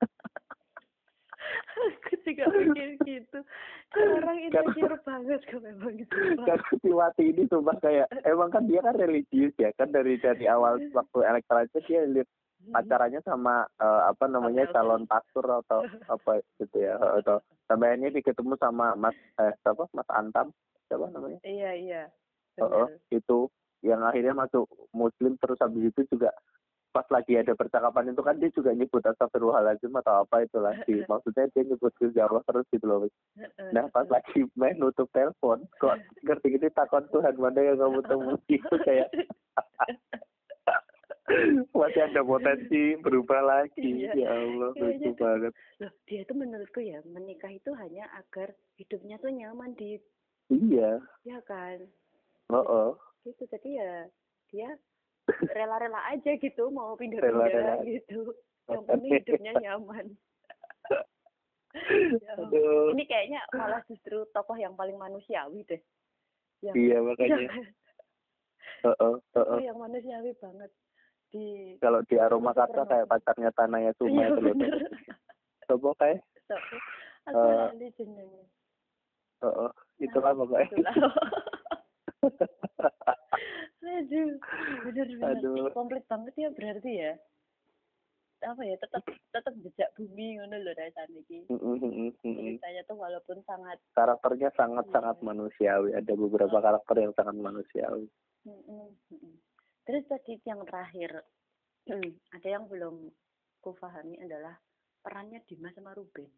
Aku juga mikir gitu. Orang insecure banget kok memang gitu. Karena si Wati ini sumpah kayak emang kan dia kan religius ya kan, dari dari awal waktu Elektra aja dia lihat pacarannya sama uh, apa namanya calon pastor atau apa gitu ya, atau sampai ini ketemu sama Mas eh siapa Mas Antam siapa namanya? Iya iya. Oh, oh, itu yang akhirnya masuk Muslim, terus habis itu juga pas lagi ada percakapan itu kan dia juga nyebut astagfirullahaladzim atau apa itu lagi, maksudnya dia nyebut ke Jawa terus gitu loh. Nah pas lagi main nutup telepon kok ngerti-ngerti takon Tuhan mana yang kamu temui itu kayak masih ada potensi berubah lagi. Iya. Ya Allah lucu banget. Loh, dia itu menurutku ya menikah itu hanya agar hidupnya tuh nyaman di. Iya. Ya kan. Oh, oh. Gitu, jadi ya dia rela-rela aja gitu mau pindah-pindah gitu, yang penting hidupnya nyaman. Ya, aduh. Ini kayaknya malah justru tokoh yang paling manusiawi deh. Yang, iya makanya. Oh, oh, oh, oh. Yang manusiawi banget. Di kalau di Aroma Karsa kayak pacarnya Tanaya Suma iya, itu loh. Coba kayak. Aku uh, lali jenenge. Oh, oh, itu nah, apa kayak? Aduh, bener-bener komplit banget ya berarti ya. Apa ya, tetap tetap jejak bumi ngono lho rasane iki. Heeh, Ceritanya tuh walaupun sangat karakternya sangat-sangat yeah. manusiawi, ada beberapa oh. karakter yang sangat manusiawi. Mm-mm. Terus tadi yang terakhir ada yang belum ku pahami adalah perannya Dimas sama Ruben.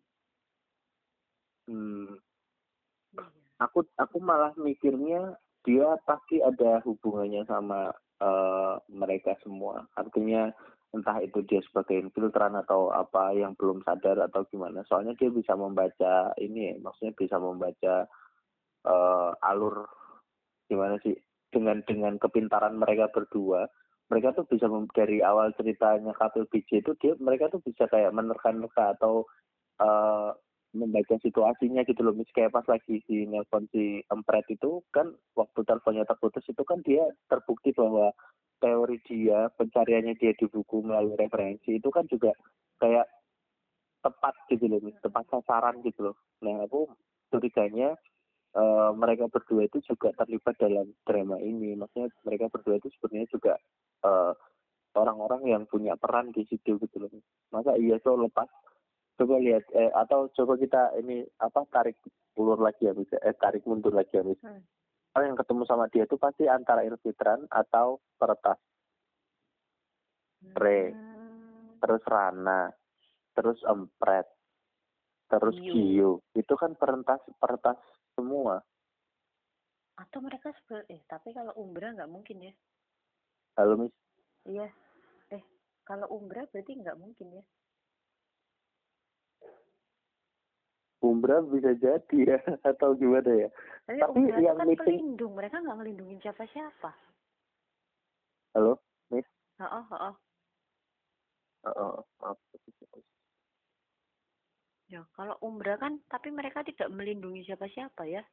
Hmm. Yeah. Aku aku malah mikirnya dia pasti ada hubungannya sama uh, mereka semua. Artinya entah itu dia sebagai infiltran atau apa yang belum sadar atau gimana. Soalnya dia bisa membaca ini ya, maksudnya bisa membaca uh, alur gimana sih dengan dengan kepintaran mereka berdua. Mereka tuh bisa mem- dari awal ceritanya K P B J itu dia mereka tuh bisa kayak menerka-nerka atau uh, membaca situasinya gitu loh. Misalnya kayak pas lagi si nelpon si Empret itu kan waktu teleponnya terputus itu kan dia terbukti bahwa teori dia, pencariannya dia di buku melalui referensi itu kan juga kayak tepat gitu loh, tepat sasaran gitu loh. Nah aku curiganya uh, mereka berdua itu juga terlibat dalam drama ini. Maksudnya mereka berdua itu sebenarnya juga uh, orang-orang yang punya peran di situ gitu loh. Masa iya so lepas. Coba lihat eh, atau coba kita ini apa tarik ulur lagi ya bisa eh tarik mundur lagi ya bisa. Hmm. Orang yang ketemu sama dia itu pasti antara infiltran atau peretas. Re, Hmm. terus Rana, terus Empret, terus Gio. Gio. Itu kan peretas peretas semua. Atau mereka sebenarnya, eh tapi kalau Umbra nggak mungkin ya. Halo Miss. Iya. Eh, kalau Umbra berarti nggak mungkin ya. Umbra bisa jadi ya atau gimana ya? Tapi, Tapi Umbra itu yang kan meeting, pelindung, mereka nggak ngelindungin siapa-siapa. halo Miss. Oh, oh, oh. Oh, maaf. Ya, kalau Umbra kan, tapi mereka tidak melindungi siapa-siapa ya.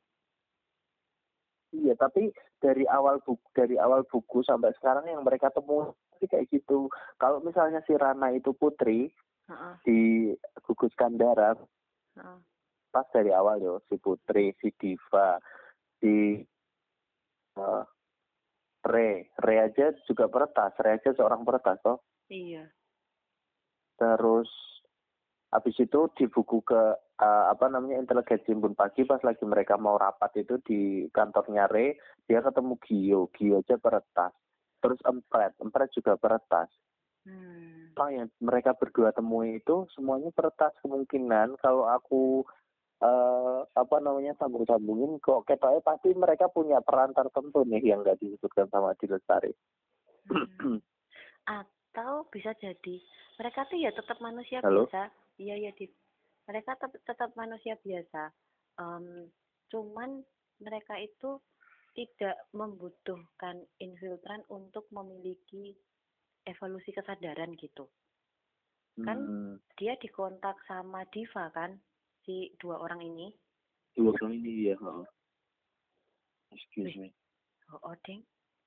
Iya, tapi dari awal buku dari awal buku sampai sekarang yang mereka temui kayak gitu. Kalau misalnya si Rana itu putri Uh-uh. di Gugus Kandara, Uh-uh. pas dari awal yo si putri, si Diva, si uh, Re, Re aja juga peretas, Re aja seorang peretas toh. Iya. Terus habis itu di buku ke uh, apa namanya inteligensi Timbun Pagi pas lagi mereka mau rapat itu di kantornya Re, dia ketemu Gio, Gio aja peretas. Terus Empret, Empret juga peretas. Hmm. Orang yang mereka berdua temui itu semuanya peretas. Kemungkinan kalau aku uh, apa namanya sambung-sambungin kok ketoknya pasti mereka punya peran tertentu nih yang nggak disebutkan sama Adi Lestari. Hmm. Atau bisa jadi mereka tuh ya tetap manusia Halo? biasa. Iya ya, Dit. Mereka tetap tetap manusia biasa. Um, cuman mereka itu tidak membutuhkan infiltran untuk memiliki evolusi kesadaran gitu. Kan Hmm. dia dikontak sama Diva kan, si dua orang ini. Dua orang ini ya. Oh. Excuse me. Oh, oh ding.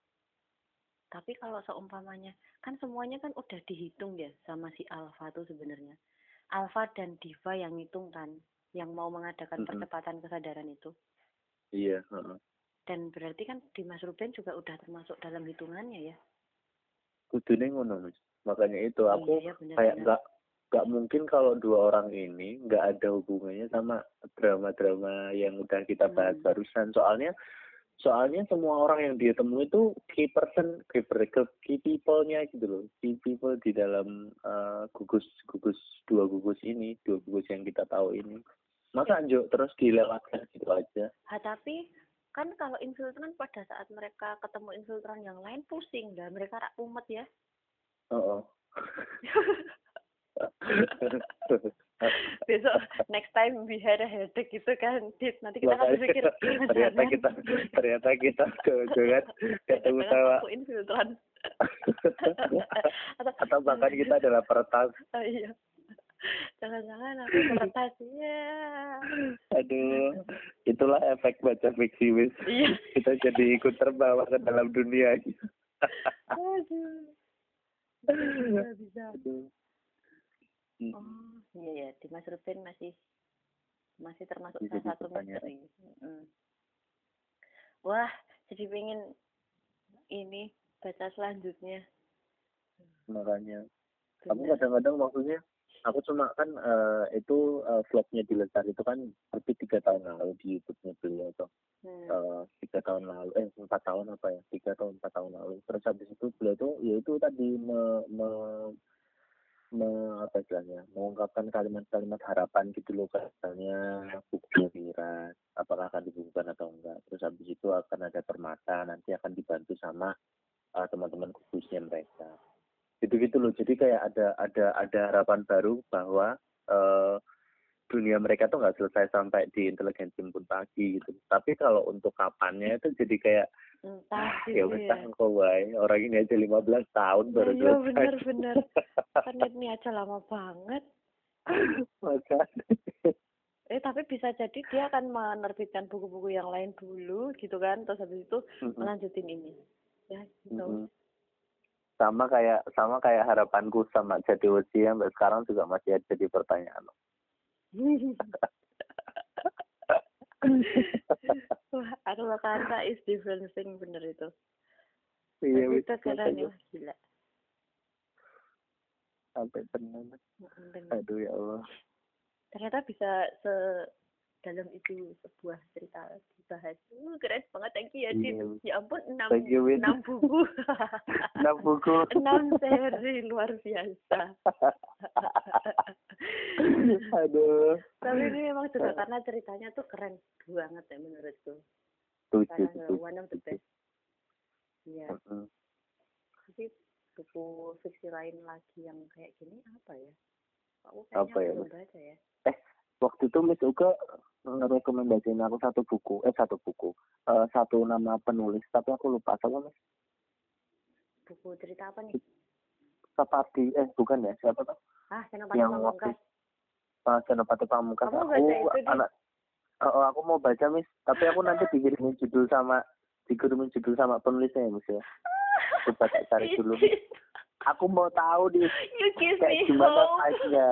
Tapi kalau seumpamanya, kan semuanya kan udah dihitung ya sama si Alpha tuh sebenarnya. Alpha dan Diva yang ngitung kan, yang mau mengadakan Mm-mm. percepatan kesadaran itu. Iya. Uh-uh. Dan berarti kan Dimas Ruben juga udah termasuk dalam hitungannya ya. Kudune ngono Mas. Makanya itu Oh, aku iya, ya, bener, kayak bener. nggak nggak mungkin kalau dua orang ini nggak ada hubungannya sama drama-drama yang udah kita bahas Hmm. barusan. Soalnya soalnya semua orang yang dia temui itu key person, key, key people-nya gitu loh, key people di dalam uh, gugus gugus dua gugus ini, dua gugus yang kita tahu ini. Masa anjo terus dilewatkan gitu aja. Ha, tapi kan kalau infiltran pada saat mereka ketemu infiltran yang lain pusing dah, mereka rak umet ya. Oh. oh. Besok next time we had a headache gitu kan, Dit. Nanti kita kan berpikir ternyata kita ternyata kita jangan ketemu sama aku infiltran. atau, atau bahkan kita adalah peretas. Oh, iya. Jangan-jangan aku peretas ya. Aduh, itulah efek baca fiksi Wis. Iya. Kita jadi ikut terbawa ke dalam dunia. Aduh. Bisa, bisa. Aduh. Oh, iya ya, Dimas Ruben masih masih termasuk Bisa salah satu dipertanyakan. misteri. Mm. Wah, jadi pengen ini baca selanjutnya. Makanya, Bener. aku kadang-kadang maksudnya, aku cuma kan uh, itu uh, vlognya di Lestari itu kan lebih tiga tahun lalu di YouTube-nya beliau tuh. Hmm. Uh, tiga tahun lalu, eh empat tahun apa ya, tiga tahun empat tahun lalu. Terus habis itu beliau tuh, ya itu tadi me, me Me, apa istilahnya, mengungkapkan kalimat-kalimat harapan gitu loh, katanya buku miras apakah akan dibukukan atau enggak, terus habis itu akan ada permata, nanti akan dibantu sama uh, teman-teman khususnya mereka gitu-gitu loh. Jadi kayak ada ada ada harapan baru bahwa uh, dunia mereka tuh nggak selesai sampai di inteligensi Timbun Pagi gitu. Tapi kalau untuk kapannya itu jadi kayak entah ah, gitu ya wes ya. kok wae orang ini aja lima belas tahun baru iya selesai. benar-benar kan ini aja lama banget. Maka eh tapi bisa jadi dia akan menerbitkan buku-buku yang lain dulu gitu kan, terus habis itu mm-hmm. melanjutin ini ya gitu. Mm-hmm. sama kayak sama kayak harapanku sama Jatiwesi yang sampai sekarang juga masih ada di pertanyaan. Wah, aku kata is different thing, bener itu. Iya, itu keren ya, gila. Sampai benar. Aduh ya Allah. Ternyata bisa se dalam itu sebuah cerita dibahas. Uh, keren banget, thank you ya, Dit. Iya. Ya ampun, enam, Thank you, Win. enam buku. Enam buku. enam seri, luar biasa. Aduh. Tapi ini memang juga karena ceritanya tuh keren banget ya menurutku. Tujuh, Karena tujuh. one of the best. Iya. Mm-mm. Tapi buku fiksi lain lagi yang kayak gini apa ya? Aku Apa kayaknya ya, belum Mas? baca ya. Eh, waktu itu Miss Uga ngerekomendasiin aku satu buku, eh satu buku, eh, satu nama penulis, tapi aku lupa siapa Mas. Buku cerita apa nih? Seperti, eh bukan ya, siapa tuh? Ah, Senopati Yang Pamungkas. Uh, Senopati Pamungkas. Kamu Aku baca itu, Dit? anak, oh, oh, aku mau baca Miss, tapi aku nanti dikirimin judul sama, dikirimin judul sama penulisnya ya Miss ya. Coba tak cari dulu. Aku mau tahu di You give kayak me gimana hope. size-nya.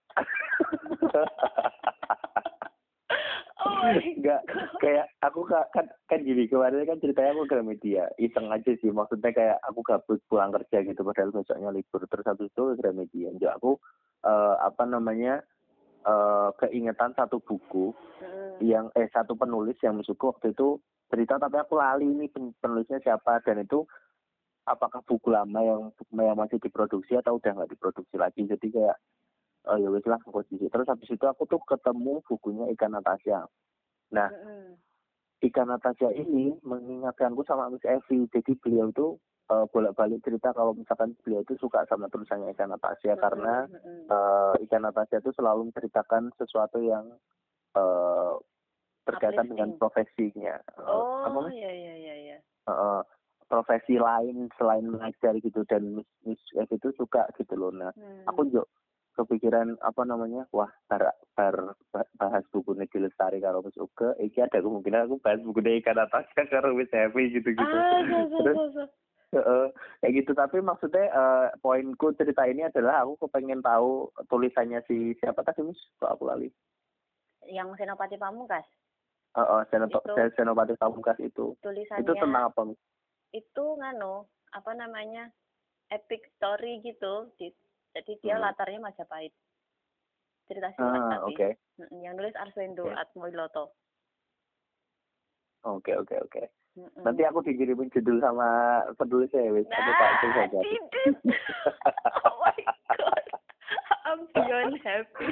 Oh my Enggak, kayak aku ka- kan kan gini, kemarin kan ceritanya aku Gramedia, iseng aja sih, maksudnya kayak aku gabut pulang kerja gitu, padahal besoknya libur, terus habis itu Gramedia, jadi aku eh, apa namanya eh, keingetan satu buku Hmm. yang eh satu penulis yang menurutku waktu itu cerita, tapi aku lali ini pen- penulisnya siapa, dan itu apakah buku lama yang yang masih diproduksi atau udah nggak diproduksi lagi, jadi kayak oh ya wes lah posisi. Terus habis itu aku tuh ketemu bukunya Ikan Natasha. Nah, Hmm. Ikan Natasha ini mengingatkanku sama Miss Evi. Jadi beliau itu uh, bolak-balik cerita kalau misalkan beliau itu suka sama tulisannya Ikan Natasha Hmm. karena Hmm. uh, Ikan Natasha itu selalu menceritakan sesuatu yang uh, berkaitan dengan Uplifting. profesinya. Uh, Oh, apa Miss? iya iya iya iya. Uh, profesi lain selain mengajar gitu, dan Miss Miss Evi itu suka gitu loh. Nah, Hmm. aku juga kepikiran apa namanya, wah bar, bar bahas buku Nedi Lestari karo Miss Uga, iki ada kemungkinan aku bahas buku Ikan Natasha karo Miss Evi gitu-gitu. Ah, so, so, Terus so, so. uh, kayak gitu, tapi maksudnya uh, poinku cerita ini adalah aku kepengen tahu tulisannya si siapa tadi Miss, kok aku lali. Yang Senopati Pamungkas. Uh, uh, Senop- Itu. Senopati Pamungkas itu. Tulisannya Itu tentang apa Miss? itu ngano, apa namanya? Epic story gitu. Di- Jadi dia Hmm. latarnya Majapahit. Cerita silat Ah, tapi. oke. Mm, yang nulis Arswendo Oke. Atmowiloto. Oke, oke, oke. Mm-mm. Nanti aku dikirimin judul sama penulisnya ya, wis. Aku Nah, tak coba baca. Didit. Oh my god. I'm beyond happy.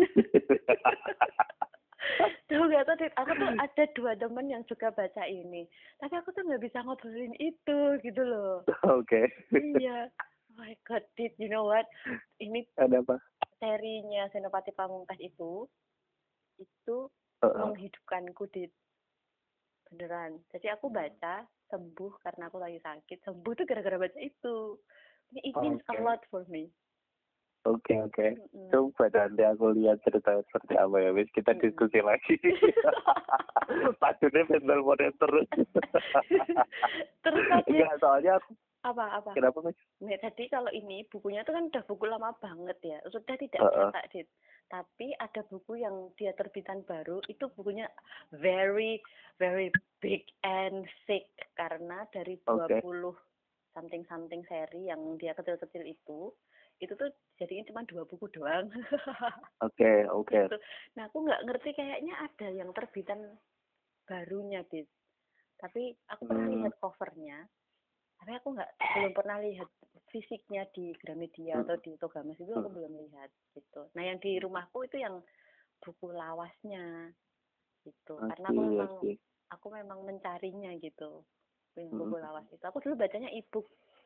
Tuh gak tau, Dit, aku tuh ada dua temen yang juga baca ini. Tapi aku tuh gak bisa ngobrolin itu gitu loh. Oke. Iya. Oh my god, Dit, you know what? Ini Ada apa? serinya Senopati Pamungkas itu, itu Uh-uh. menghidupkanku, Dit. Beneran. Jadi aku baca, sembuh karena aku lagi sakit. Sembuh tuh gara-gara baca itu. It means a Oke. lot for me. Oke, oke. Mm-mm. Coba nanti aku lihat cerita seperti apa ya, wis. Kita Mm-mm. diskusi lagi. Padunya vendor model terus. Terus tadi Enggak, soalnya aku apa-apa? kenapa Mas? Nah, tadi kalau ini bukunya tuh kan udah buku lama banget ya, sudah tidak Uh-uh. cetak, Dit. Tapi ada buku yang dia terbitan baru, itu bukunya very very big and thick karena dari dua puluh something something seri yang dia kecil-kecil itu, itu tuh jadinya cuma dua buku doang. Oke, oke. Gitu. Nah, aku nggak ngerti, kayaknya ada yang terbitan barunya, Dit. Tapi aku pernah Hmm. lihat covernya. Tapi aku nggak belum pernah lihat fisiknya di Gramedia atau di Togamas, itu aku belum lihat gitu. Nah, yang di rumahku itu yang buku lawasnya gitu. Karena aku Oke, memang oke. aku memang mencarinya gitu. Yang Hmm. buku lawas itu. Aku dulu bacanya e-book.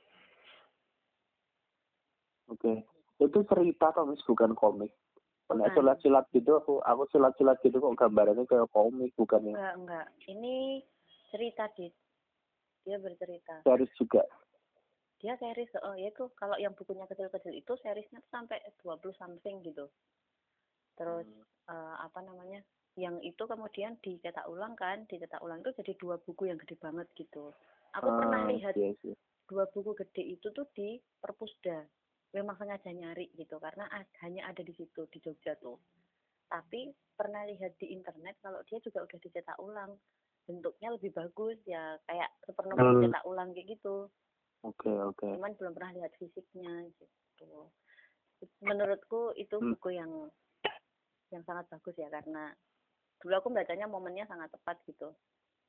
Oke. Itu cerita atau Miss, bukan komik? Karena Bukan. silat-silat gitu, aku aku silat-silat gitu kok gambarannya kayak komik, bukan ya? Enggak, enggak. Ini cerita, Dit. Dia bercerita. Series juga. Dia series, oh ya itu kalau yang bukunya kecil-kecil itu seriesnya tuh sampai dua puluh something gitu. Terus uh, apa namanya? Yang itu kemudian dicetak ulang kan, dicetak ulang itu jadi dua buku yang gede banget gitu. Aku Ah, pernah lihat iya sih. dua buku gede itu tuh di Perpusda. Memang sengaja nyari gitu karena ad, hanya ada di situ di Jogja tuh. Tapi pernah lihat di internet kalau dia juga udah dicetak ulang. Bentuknya lebih bagus ya, kayak Supernomor Hmm. dicetak ulang kayak gitu. Oke, oke. Cuman belum pernah lihat fisiknya gitu. Menurutku itu Hmm. buku yang yang sangat bagus ya, karena dulu aku bacanya momennya sangat tepat gitu.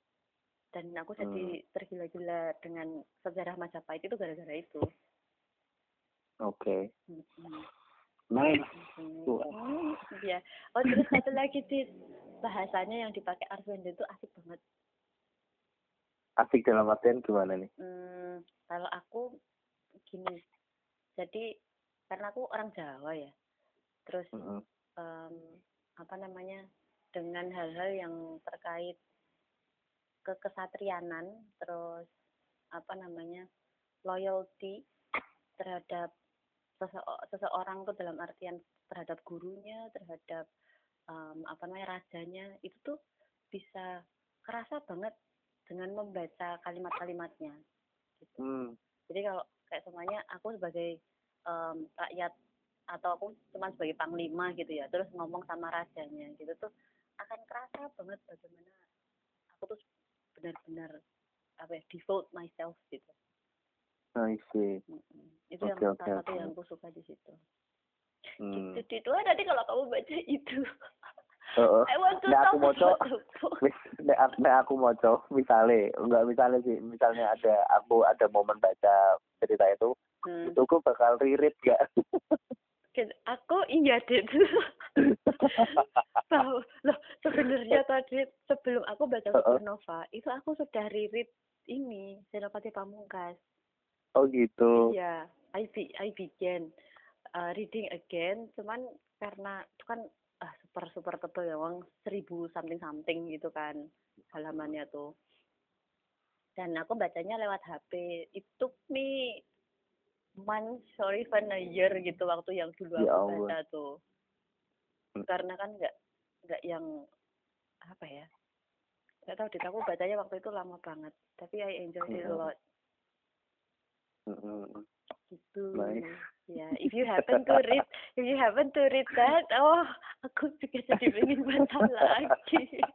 Dan aku jadi hmm. tergila-gila dengan sejarah Majapahit itu gara-gara itu. Oke. Okay. Hmm. Nice. Hmm. Ya. Oh terus satu lagi sih, bahasanya yang dipakai Arswendo itu asik banget. Asik dalam artian gimana nih? Hmm, kalau aku gini, jadi karena aku orang Jawa ya, terus mm-hmm. um, apa namanya dengan hal-hal yang terkait kekesatrianan, terus apa namanya loyalty terhadap sese- seseorang tuh dalam artian terhadap gurunya, terhadap um, apa namanya rajanya, itu tuh bisa kerasa banget dengan membaca kalimat-kalimatnya. Gitu. Hmm. Jadi kalau kayak semuanya aku sebagai um, rakyat atau aku cuma sebagai panglima gitu ya, terus ngomong sama rajanya gitu tuh akan kerasa banget bagaimana aku tuh benar-benar apa ya devote myself gitu. I see. Mm-hmm. Itu okay, yang okay, salah satu okay. yang aku suka di situ. Hmm. Gitu itu nanti kalau kamu baca itu. Uh, I want to nah, talk aku moco, mis, nah, nah, aku moco, misalnya, enggak misalnya sih, misalnya ada aku ada momen baca cerita itu, hmm. itu aku bakal ririt gak? Aku iya deh. Tahu loh sebenarnya tadi sebelum aku baca Supernova itu aku sudah ririt ini Senopati Pamungkas. Oh gitu. Iya, I be, I began uh, reading again, cuman karena itu kan ah, super super tebel ya, wong seribu something something gitu kan halamannya tuh. Dan aku bacanya lewat H P. It took me months, sorry, even a year gitu waktu yang dulu aku ya baca tuh. Karena kan nggak nggak yang apa ya? Nggak tahu, dit aku bacanya waktu itu lama banget. Tapi I enjoyed it a lot. Mm-hmm. Gitu. Nice. Ya, if you happen to read, if you happen to read that, oh, aku juga jadi pengen baca lagi.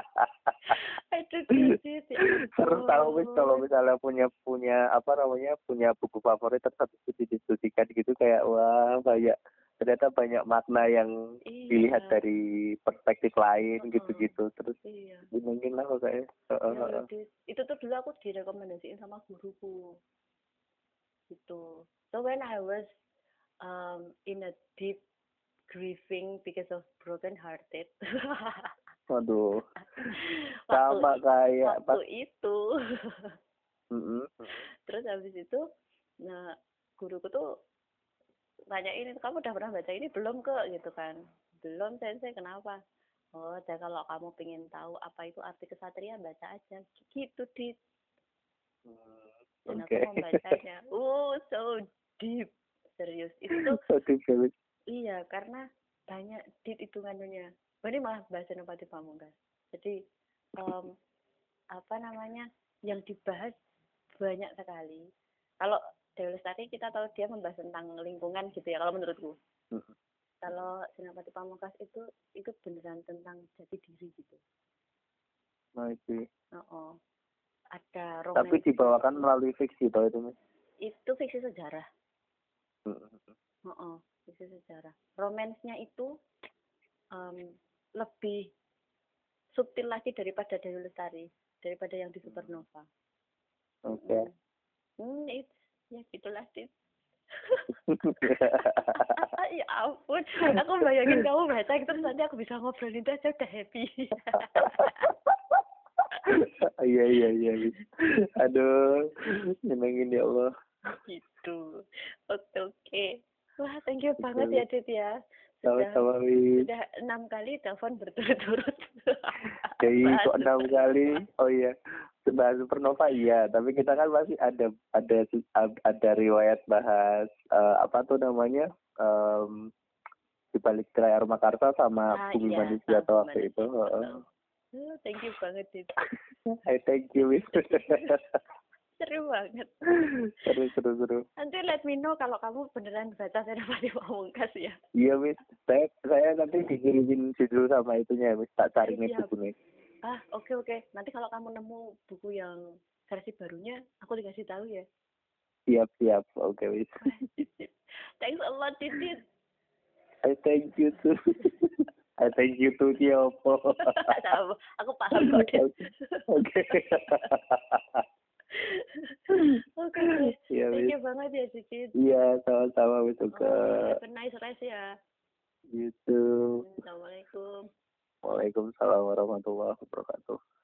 Aduh, krisis ya. Terus tahu mis kalau misalnya punya punya apa namanya punya buku favorit terus habis itu didiskusikan gitu kayak wah banyak ternyata banyak makna yang iya. Dilihat dari perspektif lain uh-huh. gitu-gitu terus iya. Mungkin lah kayaknya. Uh-huh. Ya, itu tuh dulu aku direkomendasiin sama guruku. Gitu. So when I was um, in a deep grieving because of broken hearted. Waduh. Sama kayak waktu pas itu. Mm-hmm. Terus habis itu, nah guruku tuh nanyain, kamu udah pernah baca ini belum ke? Gitu kan. Belum, sensei, kenapa? Oh, jadi kalau kamu pengen tahu apa itu arti kesatria, baca aja. Gitu, Dit. Dan okay. Aku membacanya. Oh, so deep. Serius. Itu so deep, serius. Iya, karena banyak Dit hitungannya. Oh, ini malah bahasa Senopati Pamungkas. Jadi, um, apa namanya, yang dibahas banyak sekali. Kalau Dewi Lestari kita tahu dia membahas tentang lingkungan gitu ya, kalau menurutku. Mm-hmm. Kalau Senopati Pamungkas itu itu beneran tentang jati diri gitu. Nah, itu. Oh, ada romantis. Tapi dibawakan melalui fiksi toh itu, Mas? Itu fiksi sejarah. Mm-hmm. Oh, fiksi sejarah. Romansnya itu um, lebih subtil lagi daripada Dewi Lestari, daripada yang di Supernova. Oke. Okay. Hmm, it's ya gitulah sih. Ya ampun, aku bayangin kamu baca terus nanti aku bisa ngobrolin itu aja udah happy. Iya iya iya. Aduh, nyenengin ya Allah. Gitu. Oke oke. Wah, thank you gitu. Banget ya Dit ya. Sama-sama, sudah enam kali telepon berturut-turut. Jadi kok enam kali? Oh iya, bahas Supernova iya, tapi kita kan masih ada ada ada riwayat bahas uh, apa tuh namanya um, di balik tirai Aroma Karsa sama ah, Bumi iya, Manusia atau waktu itu. Uh, thank you banget Dit. Hai thank you. Seru banget. Seru, seru, seru. Nanti let me know kalau kamu beneran baca Senopati Pamungkas ya. Iya, Miss. Saya, saya nanti dikirimin judul sama itunya, Miss. Tak cari nih bukunya. Ah, oke, okay, oke. Okay. Nanti kalau kamu nemu buku yang versi barunya, aku dikasih tahu ya. Siap, siap. Oke, okay, Miss. Thanks a lot, Titit. I thank you too. I thank you too ki opo. Aku paham kok, Dek. Oke. Oke. Iya, Thank Wis. you banget ya, Cicit. Iya, sama-sama Wis Oh, juga. have a nice rest ya. Gitu. Assalamualaikum. Waalaikumsalam warahmatullahi wabarakatuh.